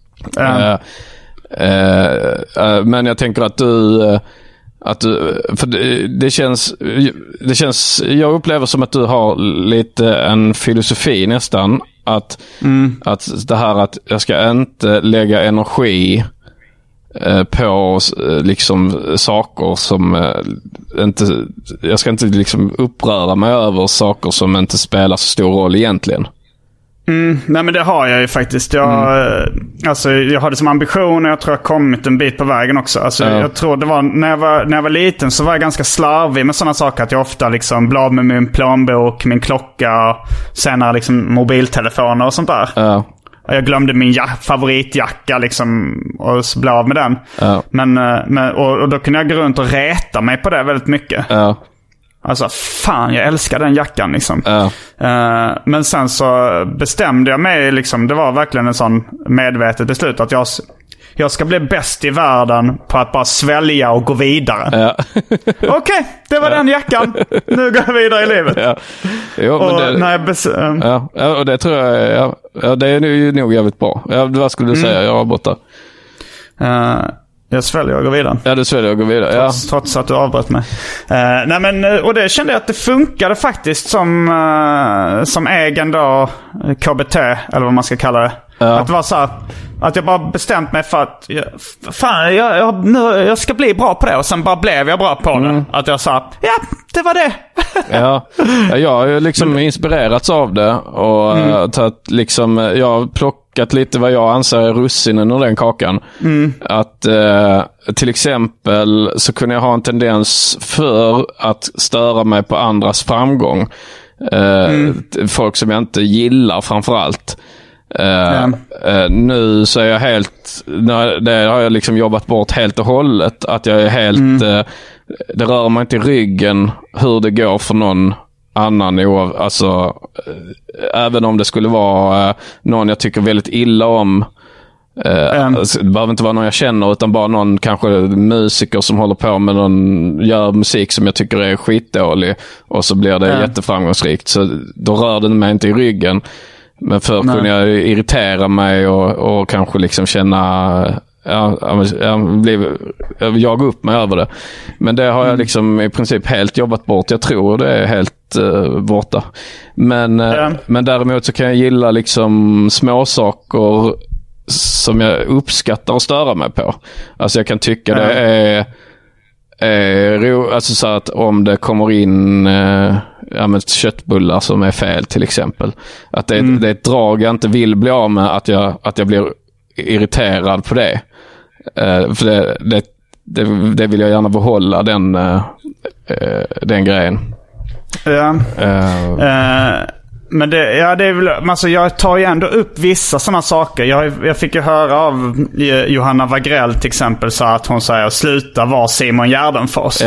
Men jag tänker att du för det känns jag upplever som att du har lite en filosofi nästan att det här att jag ska inte lägga energi på liksom saker som jag ska inte liksom uppröra mig över saker som inte spelar så stor roll egentligen. Nej, men det har jag ju faktiskt. Alltså, jag har det som ambition och jag tror jag har kommit en bit på vägen också. Alltså, jag tror det var när jag var liten så var jag ganska slarvig med sådana saker. Att jag ofta liksom blad med min plånbok, min klocka, senare liksom mobiltelefoner och sånt där. Jag glömde min favoritjacka liksom, och så blev av med den. Och då kunde jag gå runt och reta mig på det väldigt mycket. Alltså, fan, jag älskar den jackan liksom. Men sen så bestämde jag mig liksom, det var verkligen en sån medvetet beslut att jag ska bli bäst i världen på att bara svälja och gå vidare. Okej, det var den jackan. Nu går jag vidare i livet. Jo, men och det tror jag det är ju nog jävligt bra. Vad skulle du säga? Jag var borta. Jag sväljer och går vidare. Ja, du sväljer och går vidare. Trots att du avbröt mig. Nej, men, och det kände jag att det funkade faktiskt som egen då, KBT, eller vad man ska kalla det. Att det var så här, att jag bara bestämt mig för att jag ska bli bra på det. Och sen bara blev jag bra på det. Att jag sa, det var det. Jag har ju liksom inspirerats av det. Och tagit liksom, jag har plockat lite vad jag anser är russinen ur den kakan. Att till exempel så kunde jag ha en tendens för att störa mig på andras framgång. Folk som jag inte gillar framförallt. Nu så är jag helt, det har jag liksom jobbat bort helt och hållet, att jag är helt det rör mig inte i ryggen hur det går för någon annan, alltså även om det skulle vara någon jag tycker väldigt illa om. Alltså, det behöver inte vara någon jag känner, utan bara någon kanske musiker som håller på med gör musik som jag tycker är skitdålig, och så blir det jätteframgångsrikt, så då rör det mig inte i ryggen. Men förr kunde jag irritera mig och kanske liksom känna jag upp mig över det. Men det har jag liksom i princip helt jobbat bort. Jag tror det är helt borta. Men däremot så kan jag gilla liksom små saker som jag uppskattar och störa mig på. Alltså jag kan tycka det är alltså så att om det kommer in köttbullar som är fel till exempel, att det är ett drag jag inte vill bli av med, att jag blir irriterad på det. För det vill jag gärna behålla, den grejen. Men det är väl, alltså jag tar ju ändå upp vissa sådana saker. Jag fick ju höra av Johanna Wagrell till exempel, så att hon säger sluta vara Simon Gärdenfors.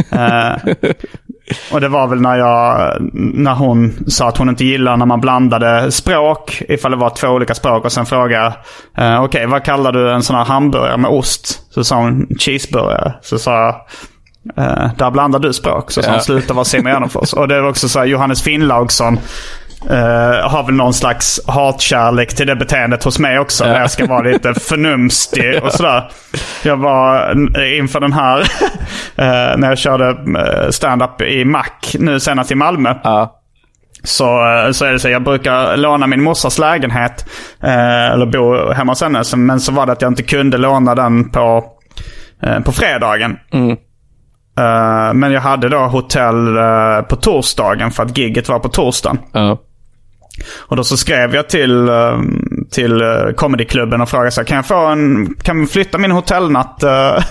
Och det var väl när hon sa att hon inte gillar när man blandade språk, ifall det var 2 olika språk, och sen frågade okej, vad kallar du en sån här hamburgare med ost? Så sa hon cheeseburgare. Så sa jag där blandar du språk. Så sa hon sluta vara Simon Gärdenfors. Och det var också så här, Johannes Finnlaugsson har väl någon slags hatkärlek till det beteendet hos mig också, där jag ska vara lite förnumstig och sådär. Jag var inför den här när jag körde stand-up i Mac nu senast i Malmö. Så är det så jag brukar låna min morsas lägenhet eller bo hemma hos henne, men så var det att jag inte kunde låna den på fredagen. Men jag hade då hotell på torsdagen för att gigget var på torsdagen. Och då så skrev jag till comedyklubben och frågade så här, kan vi flytta min hotellnatt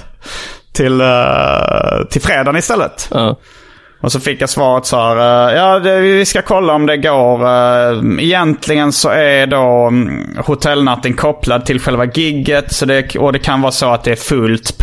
till fredagen istället? Och så fick jag svaret så här, vi ska kolla om det går. Egentligen så är då hotellnatten kopplad till själva gigget, så det kan vara så att det är fullt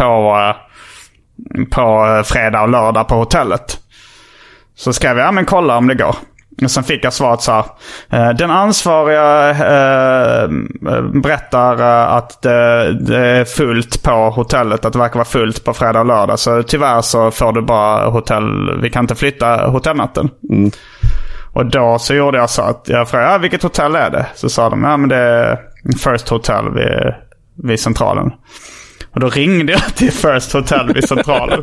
på fredag och lördag på hotellet. Så skrev jag, men kolla om det går. Och sen fick jag svaret så här, den ansvariga berättar att det är fullt på hotellet, att det verkar vara fullt på fredag och lördag. Så tyvärr så får du bara hotell, vi kan inte flytta hotellnatten. Och då så gjorde jag så att jag frågade, vilket hotell är det? Så sa de, men det är First Hotel vid centralen. Och då ringde jag till First Hotel vid centralen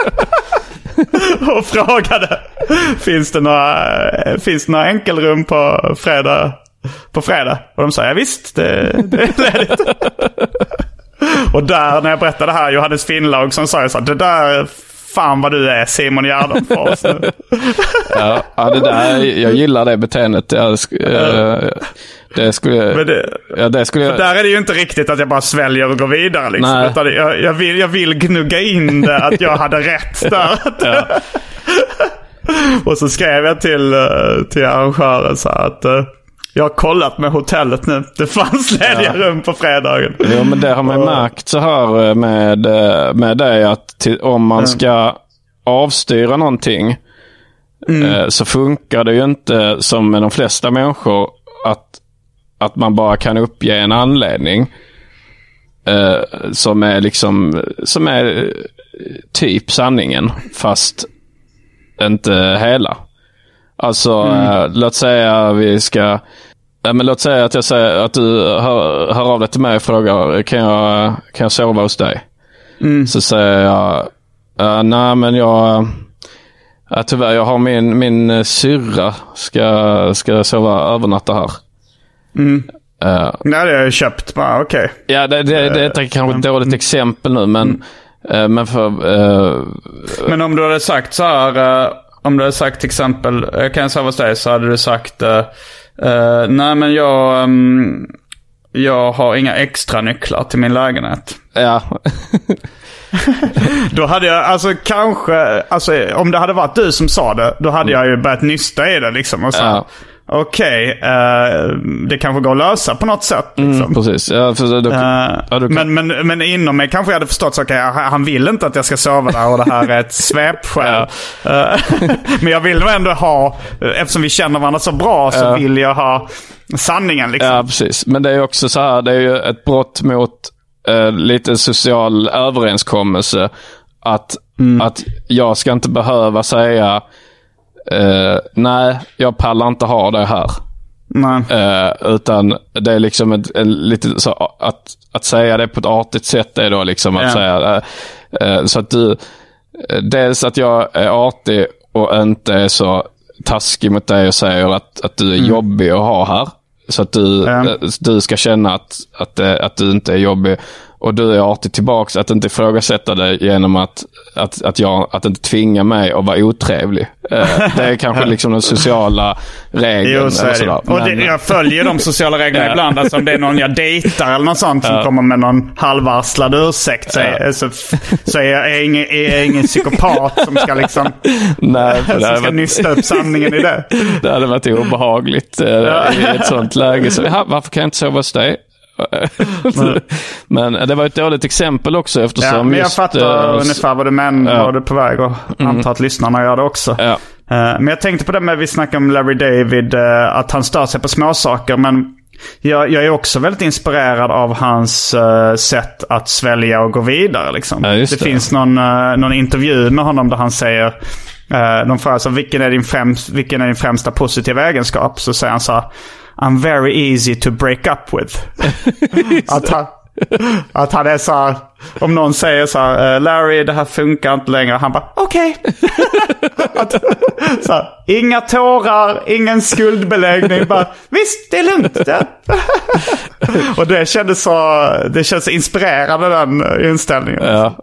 och frågade, finns det några enkelrum på fredag? Och de sa, ja visst, det är ledigt. Och där när jag berättade det här, Johannes Finnlaug som sa, det där, fan vad du är Simon Gärdenfors. Ja, det där, jag gillar det beteendet. Det skulle för där är det ju inte riktigt att jag bara sväljer och går vidare liksom. Utan jag vill gnugga in det att jag hade rätt där. Och så skrev jag till arrangören så att jag har kollat med hotellet nu. Det fanns lediga rum på fredagen. Ja, men det har man märkt så här med det att om man ska avstyra någonting så funkar det ju inte som med de flesta människor att man bara kan uppge en anledning som är typ sanningen fast inte hela. Alltså låt säga låt säga att jag säger att du hör av dig till mig och frågar, kan jag sova hos dig? Så säger jag nej, men tyvärr, jag har min syrra ska sova övernatta här. Nej, det har jag köpt bara, okej. Ja, det är kanske ett dåligt exempel nu, men men om du hade sagt så här, om du hade sagt till exempel, kan jag sova hos dig, så hade du sagt nej, men jag har inga extra nycklar till min lägenhet. Ja. Då hade jag om det hade varit du som sa det, då hade jag ju börjat nysta i det liksom och så. Okej, det kanske går att lösa på något sätt liksom. Precis. Men inom mig kanske jag hade förstått så, han vill inte att jag ska sova där och det här är ett svepskäl. Men jag vill nog ändå ha, eftersom vi känner varandra så bra, så vill jag ha sanningen liksom. Ja, precis. Men det är också så här, det är ju ett brott mot lite social överenskommelse att jag ska inte behöva säga nej, jag pallar inte ha det här. Nej. Utan det är liksom lite så att säga det på ett artigt sätt är då liksom att säga så att du, dels att jag är artig och inte är så taskig mot dig och säger att du är jobbig att ha här, så att du ska känna att du inte är jobbig, och du är artig tillbaks, att inte ifrågasätta det genom att inte tvinga mig att vara otrevlig. Det är kanske liksom den sociala regeln. Jag följer de sociala reglerna ibland. Alltså om det är någon jag dejtar eller något sånt som kommer med någon halvarslad ursäkt, så är jag ingen psykopat som ska liksom som ska nysta upp sanningen i det. Det hade varit obehagligt i ett sånt läge. Så, varför kan jag inte sova hos dig? Men det var ett dåligt exempel också, eftersom men jag fattar ungefär vad du menar, vad du är på väg, och antar att lyssnarna gör det också. Men jag tänkte på det med, vi snackade om Larry David, att han stör sig på småsaker, men jag är också väldigt inspirerad av hans sätt att svälja och gå vidare liksom. Det finns någon intervju med honom där han säger, de frågar så, vilken är din främsta positiva egenskap? Så säger han så här: I'm very easy to break up with. Att han är så här, om någon säger så här, Larry, det här funkar inte längre. Han bara, okej. Så inga tårar, ingen skuldbeläggning. Bara, visst, det är lugnt. Och det känns inspirerande, den inställningen. Ja.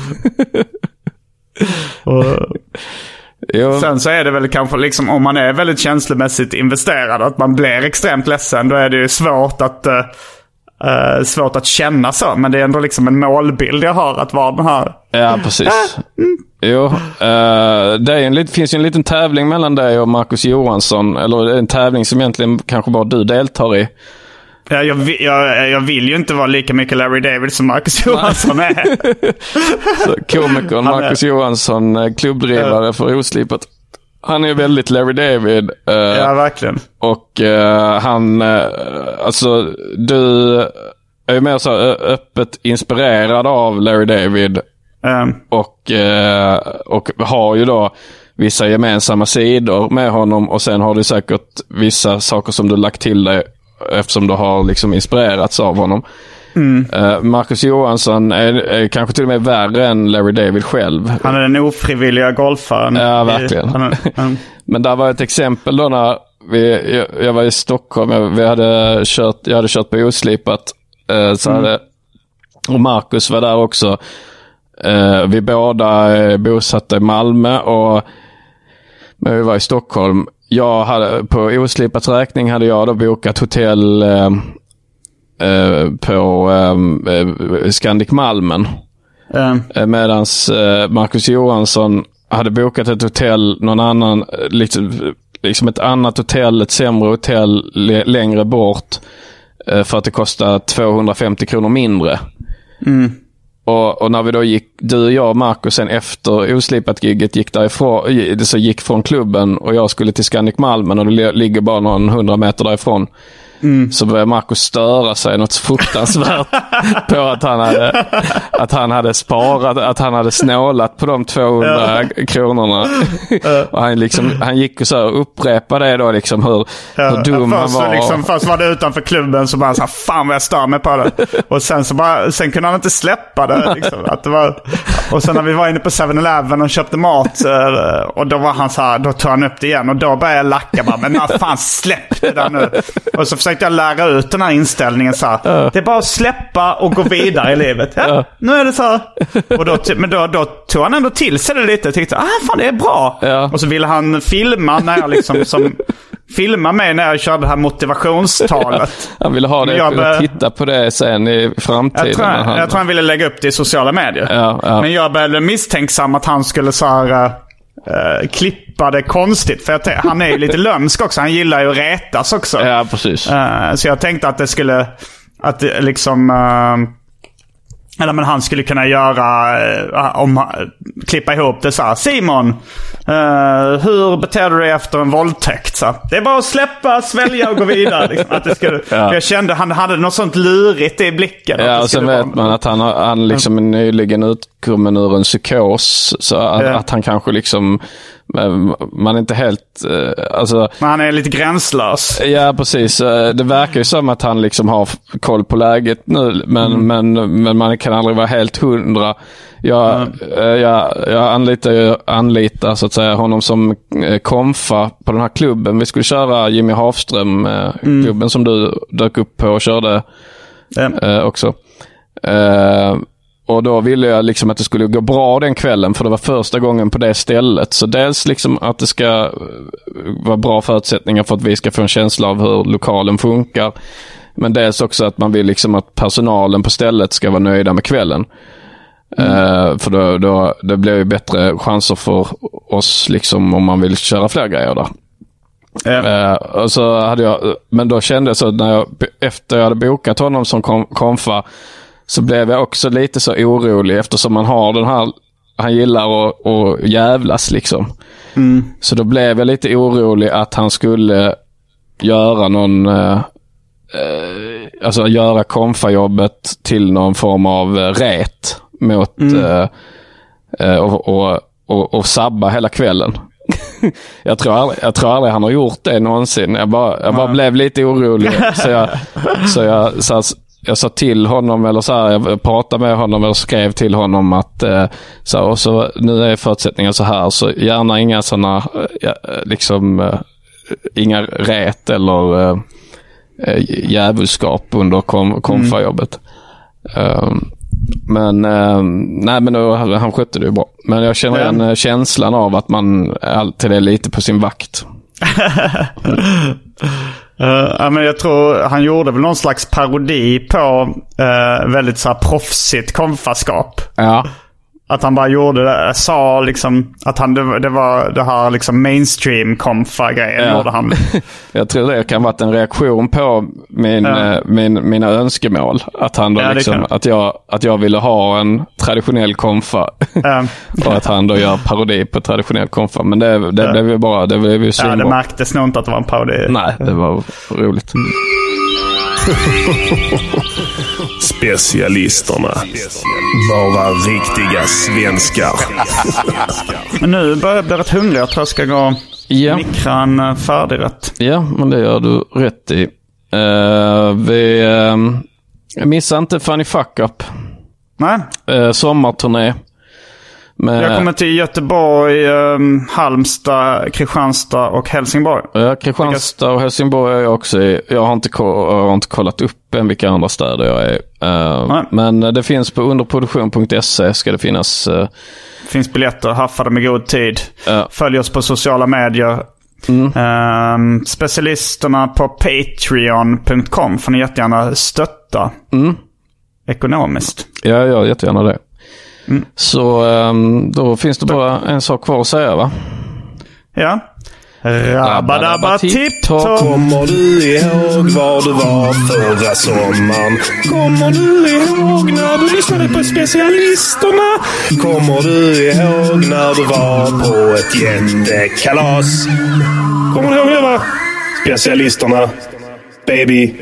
Sen så är det väl kanske liksom, om man är väldigt känslomässigt investerad, att man blir extremt ledsen, då är det ju svårt att känna så. Men det är ändå liksom en målbild jag har, att vara den här. Ja, precis. Jo, det finns ju en liten tävling mellan dig och Marcus Johansson, eller en tävling som egentligen kanske bara du deltar i. Ja, jag vill ju inte vara lika mycket Larry David som Marcus Johansson är. Så, komikern Marcus Johansson, klubbdrivare för Oslipat. Han är väldigt Larry David. Ja, verkligen. Och han, alltså du är ju mer så öppet inspirerad av Larry David. Och har ju då vissa gemensamma sidor med honom. Och sen har du säkert vissa saker som du lagt till dig eftersom du har liksom inspirerats av honom. Marcus Johansson är kanske till och med värre än Larry David själv. Han är den ofrivilliga golfaren. Ja, verkligen. Men där var ett exempel då när jag var i Stockholm. Jag hade kört på Oslipat. Och Marcus var där också. Vi båda bosatta i Malmö, men vi var i Stockholm. På Oslipats räkning hade jag då bokat hotell på Scandic Malmen. Medans Marcus Johansson hade bokat ett hotell någon annan, liksom ett annat hotell, ett sämre hotell längre bort, för att det kostade 250 kronor mindre. Och när vi då jag och Marcus sen efter Oslipat-gigget gick från klubben och jag skulle till Scandic Malmen och det ligger bara någon 100 meter därifrån. Så började Marcus störa sig något fruktansvärt på att han hade sparat, att han hade snålat på de 200 kronorna. Och han gick och så upprepade det då liksom hur dum han var. Liksom, först var det utanför klubben så bara så här, fan vad jag stör mig på det. Och sen kunde han inte släppa det liksom, att det var. Och sen när vi var inne på 7-Eleven och köpte mat, och då var han så här, då tog han upp det igen och då började jag lacka bara, men fan släpp det där nu. Och så försökte jag lära ut den här inställningen så här. Det är bara att släppa och gå vidare i livet. Ja, nu är det så här. Och då tog han ändå till sig det lite och tyckte, fan det är bra. Och så ville han filma när jag liksom filma mig när jag körde det här motivationstalet. Han ville ha det, jag titta på det sen i framtiden. Jag tror han ville lägga upp det i sociala medier. Men jag började misstänksam att han skulle så här klippa det konstigt. För han är ju lite lömsk också. Han gillar ju att retas också. Ja, precis. Så jag tänkte att det skulle, att liksom eller men han skulle kunna göra klippa ihop det så här. Simon, hur beter du dig efter en våldtäkt? Så det är bara att släppa, svälja och gå vidare liksom. Att det skulle, för jag kände han hade något sånt lurigt i blicken. Ja, och sen vet man att han liksom är nyligen utkommen ur en psykos, så att han kanske liksom, man är inte helt alltså, men han är lite gränslös. Ja, precis. Det verkar ju som att han liksom har koll på läget nu, men man kan aldrig vara helt 100. Jag anlitar så att säga honom som konfa på den här klubben. Vi skulle köra Jimmy Hafström klubben som du dök upp på och körde också. Och då ville jag liksom att det skulle gå bra den kvällen, för det var första gången på det stället. Så dels liksom att det ska vara bra förutsättningar för att vi ska få en känsla av hur lokalen funkar. Men dels också att man vill liksom att personalen på stället ska vara nöjda med kvällen. För då det blir ju bättre chanser för oss liksom om man vill köra fler grejer där. Och så hade jag, men då kände jag så när efter jag hade bokat honom som konfa, så blev jag också lite så orolig, eftersom man har den här, han gillar att jävlas liksom. Så då blev jag lite orolig att han skulle göra någon alltså göra konfajobbet till någon form av ret mot och sabba hela kvällen. Jag tror aldrig han har gjort det någonsin. Jag bara blev lite orolig, så jag jag sa till honom eller så här, jag pratade med honom eller skrev till honom att så nu är förutsättningar så här, så gärna inga sådana liksom inga rät eller djävulskap under konfajobbet. Men han skötte det ju bra. Men jag känner igen känslan av att man alltid är lite på sin vakt. Men jag tror han gjorde väl någon slags parodi på väldigt så här proffsigt konfaskap. Ja. Att han bara gjorde det, sa liksom att det var det här liksom mainstream konfa-grejen gjorde han. Jag tror det kan vara en reaktion på mina önskemål. Att han då liksom, att jag ville ha en traditionell konfa. Och att han då gör parodi på traditionell konfa. Men det blev ju bara, det blev ju svinbra. Ja, det märktes nog inte att det var en parodi. Nej, det var roligt. Specialisterna. Bara riktiga svenskar. Men nu börjar jag bli rätt hungrig. Jag tror jag ska gå och mikra en färdigrätt. Ja, men det gör du rätt i. Vi missar inte Funny Fuck Up. Nej. Sommarturné. Jag kommer till Göteborg, Halmstad, Kristianstad och Helsingborg. Ja, Kristianstad och Helsingborg är jag också i. Jag har inte kollat upp än vilka andra städer jag är. Men det finns på underproduktion.se ska det finnas. Finns biljetter, haffa dem i god tid. Följ oss på sociala medier. Specialisterna på patreon.com får ni jättegärna stötta ekonomiskt. Ja, jag gör jättegärna det. Så då finns det bara en sak kvar att säga, va? Ja. Rabba tipp-topp. Kommer du ihåg var du var förra sommaren? Kommer du ihåg när du lyssnade på Specialisterna? Kommer du ihåg när du var på ett jättekalas? Kommer du ihåg det, va? Specialisterna, baby.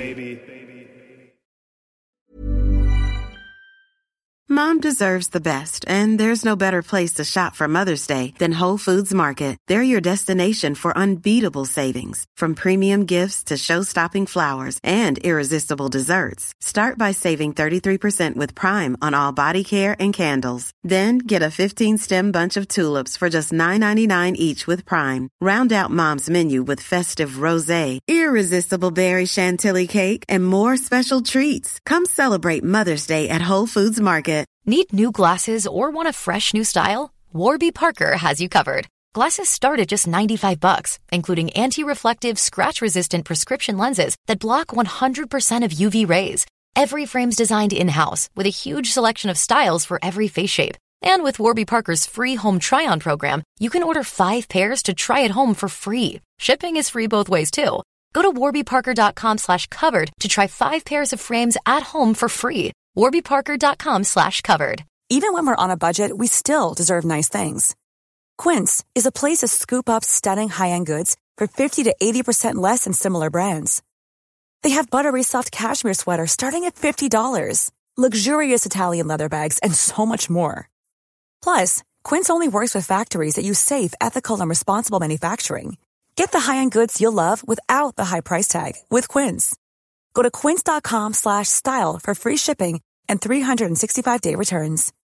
Mom deserves the best, and there's no better place to shop for Mother's Day than Whole Foods Market. They're your destination for unbeatable savings, from premium gifts to show-stopping flowers and irresistible desserts. Start by saving 33% with Prime on all body care and candles. Then get a 15-stem bunch of tulips for just $9.99 each with Prime. Round out Mom's menu with festive rosé, irresistible berry chantilly cake, and more special treats. Come celebrate Mother's Day at Whole Foods Market. Need new glasses or want a fresh new style? Warby Parker has you covered. Glasses start at just $95, including anti-reflective, scratch-resistant prescription lenses that block 100% of UV rays. Every frame's designed in-house with a huge selection of styles for every face shape. And with Warby Parker's free home try-on program, you can order 5 pairs to try at home for free. Shipping is free both ways, too. Go to warbyparker.com/covered to try 5 pairs of frames at home for free. warbyparker.com/covered. Even when we're on a budget, we still deserve nice things. Quince is a place to scoop up stunning high-end goods for 50 to 80% less than similar brands. They have buttery soft cashmere sweaters starting at $50, luxurious Italian leather bags, and so much more. Plus, Quince only works with factories that use safe, ethical, and responsible manufacturing. Get the high-end goods you'll love without the high price tag with Quince. Go to quince.com/style for free shipping and 365-day returns.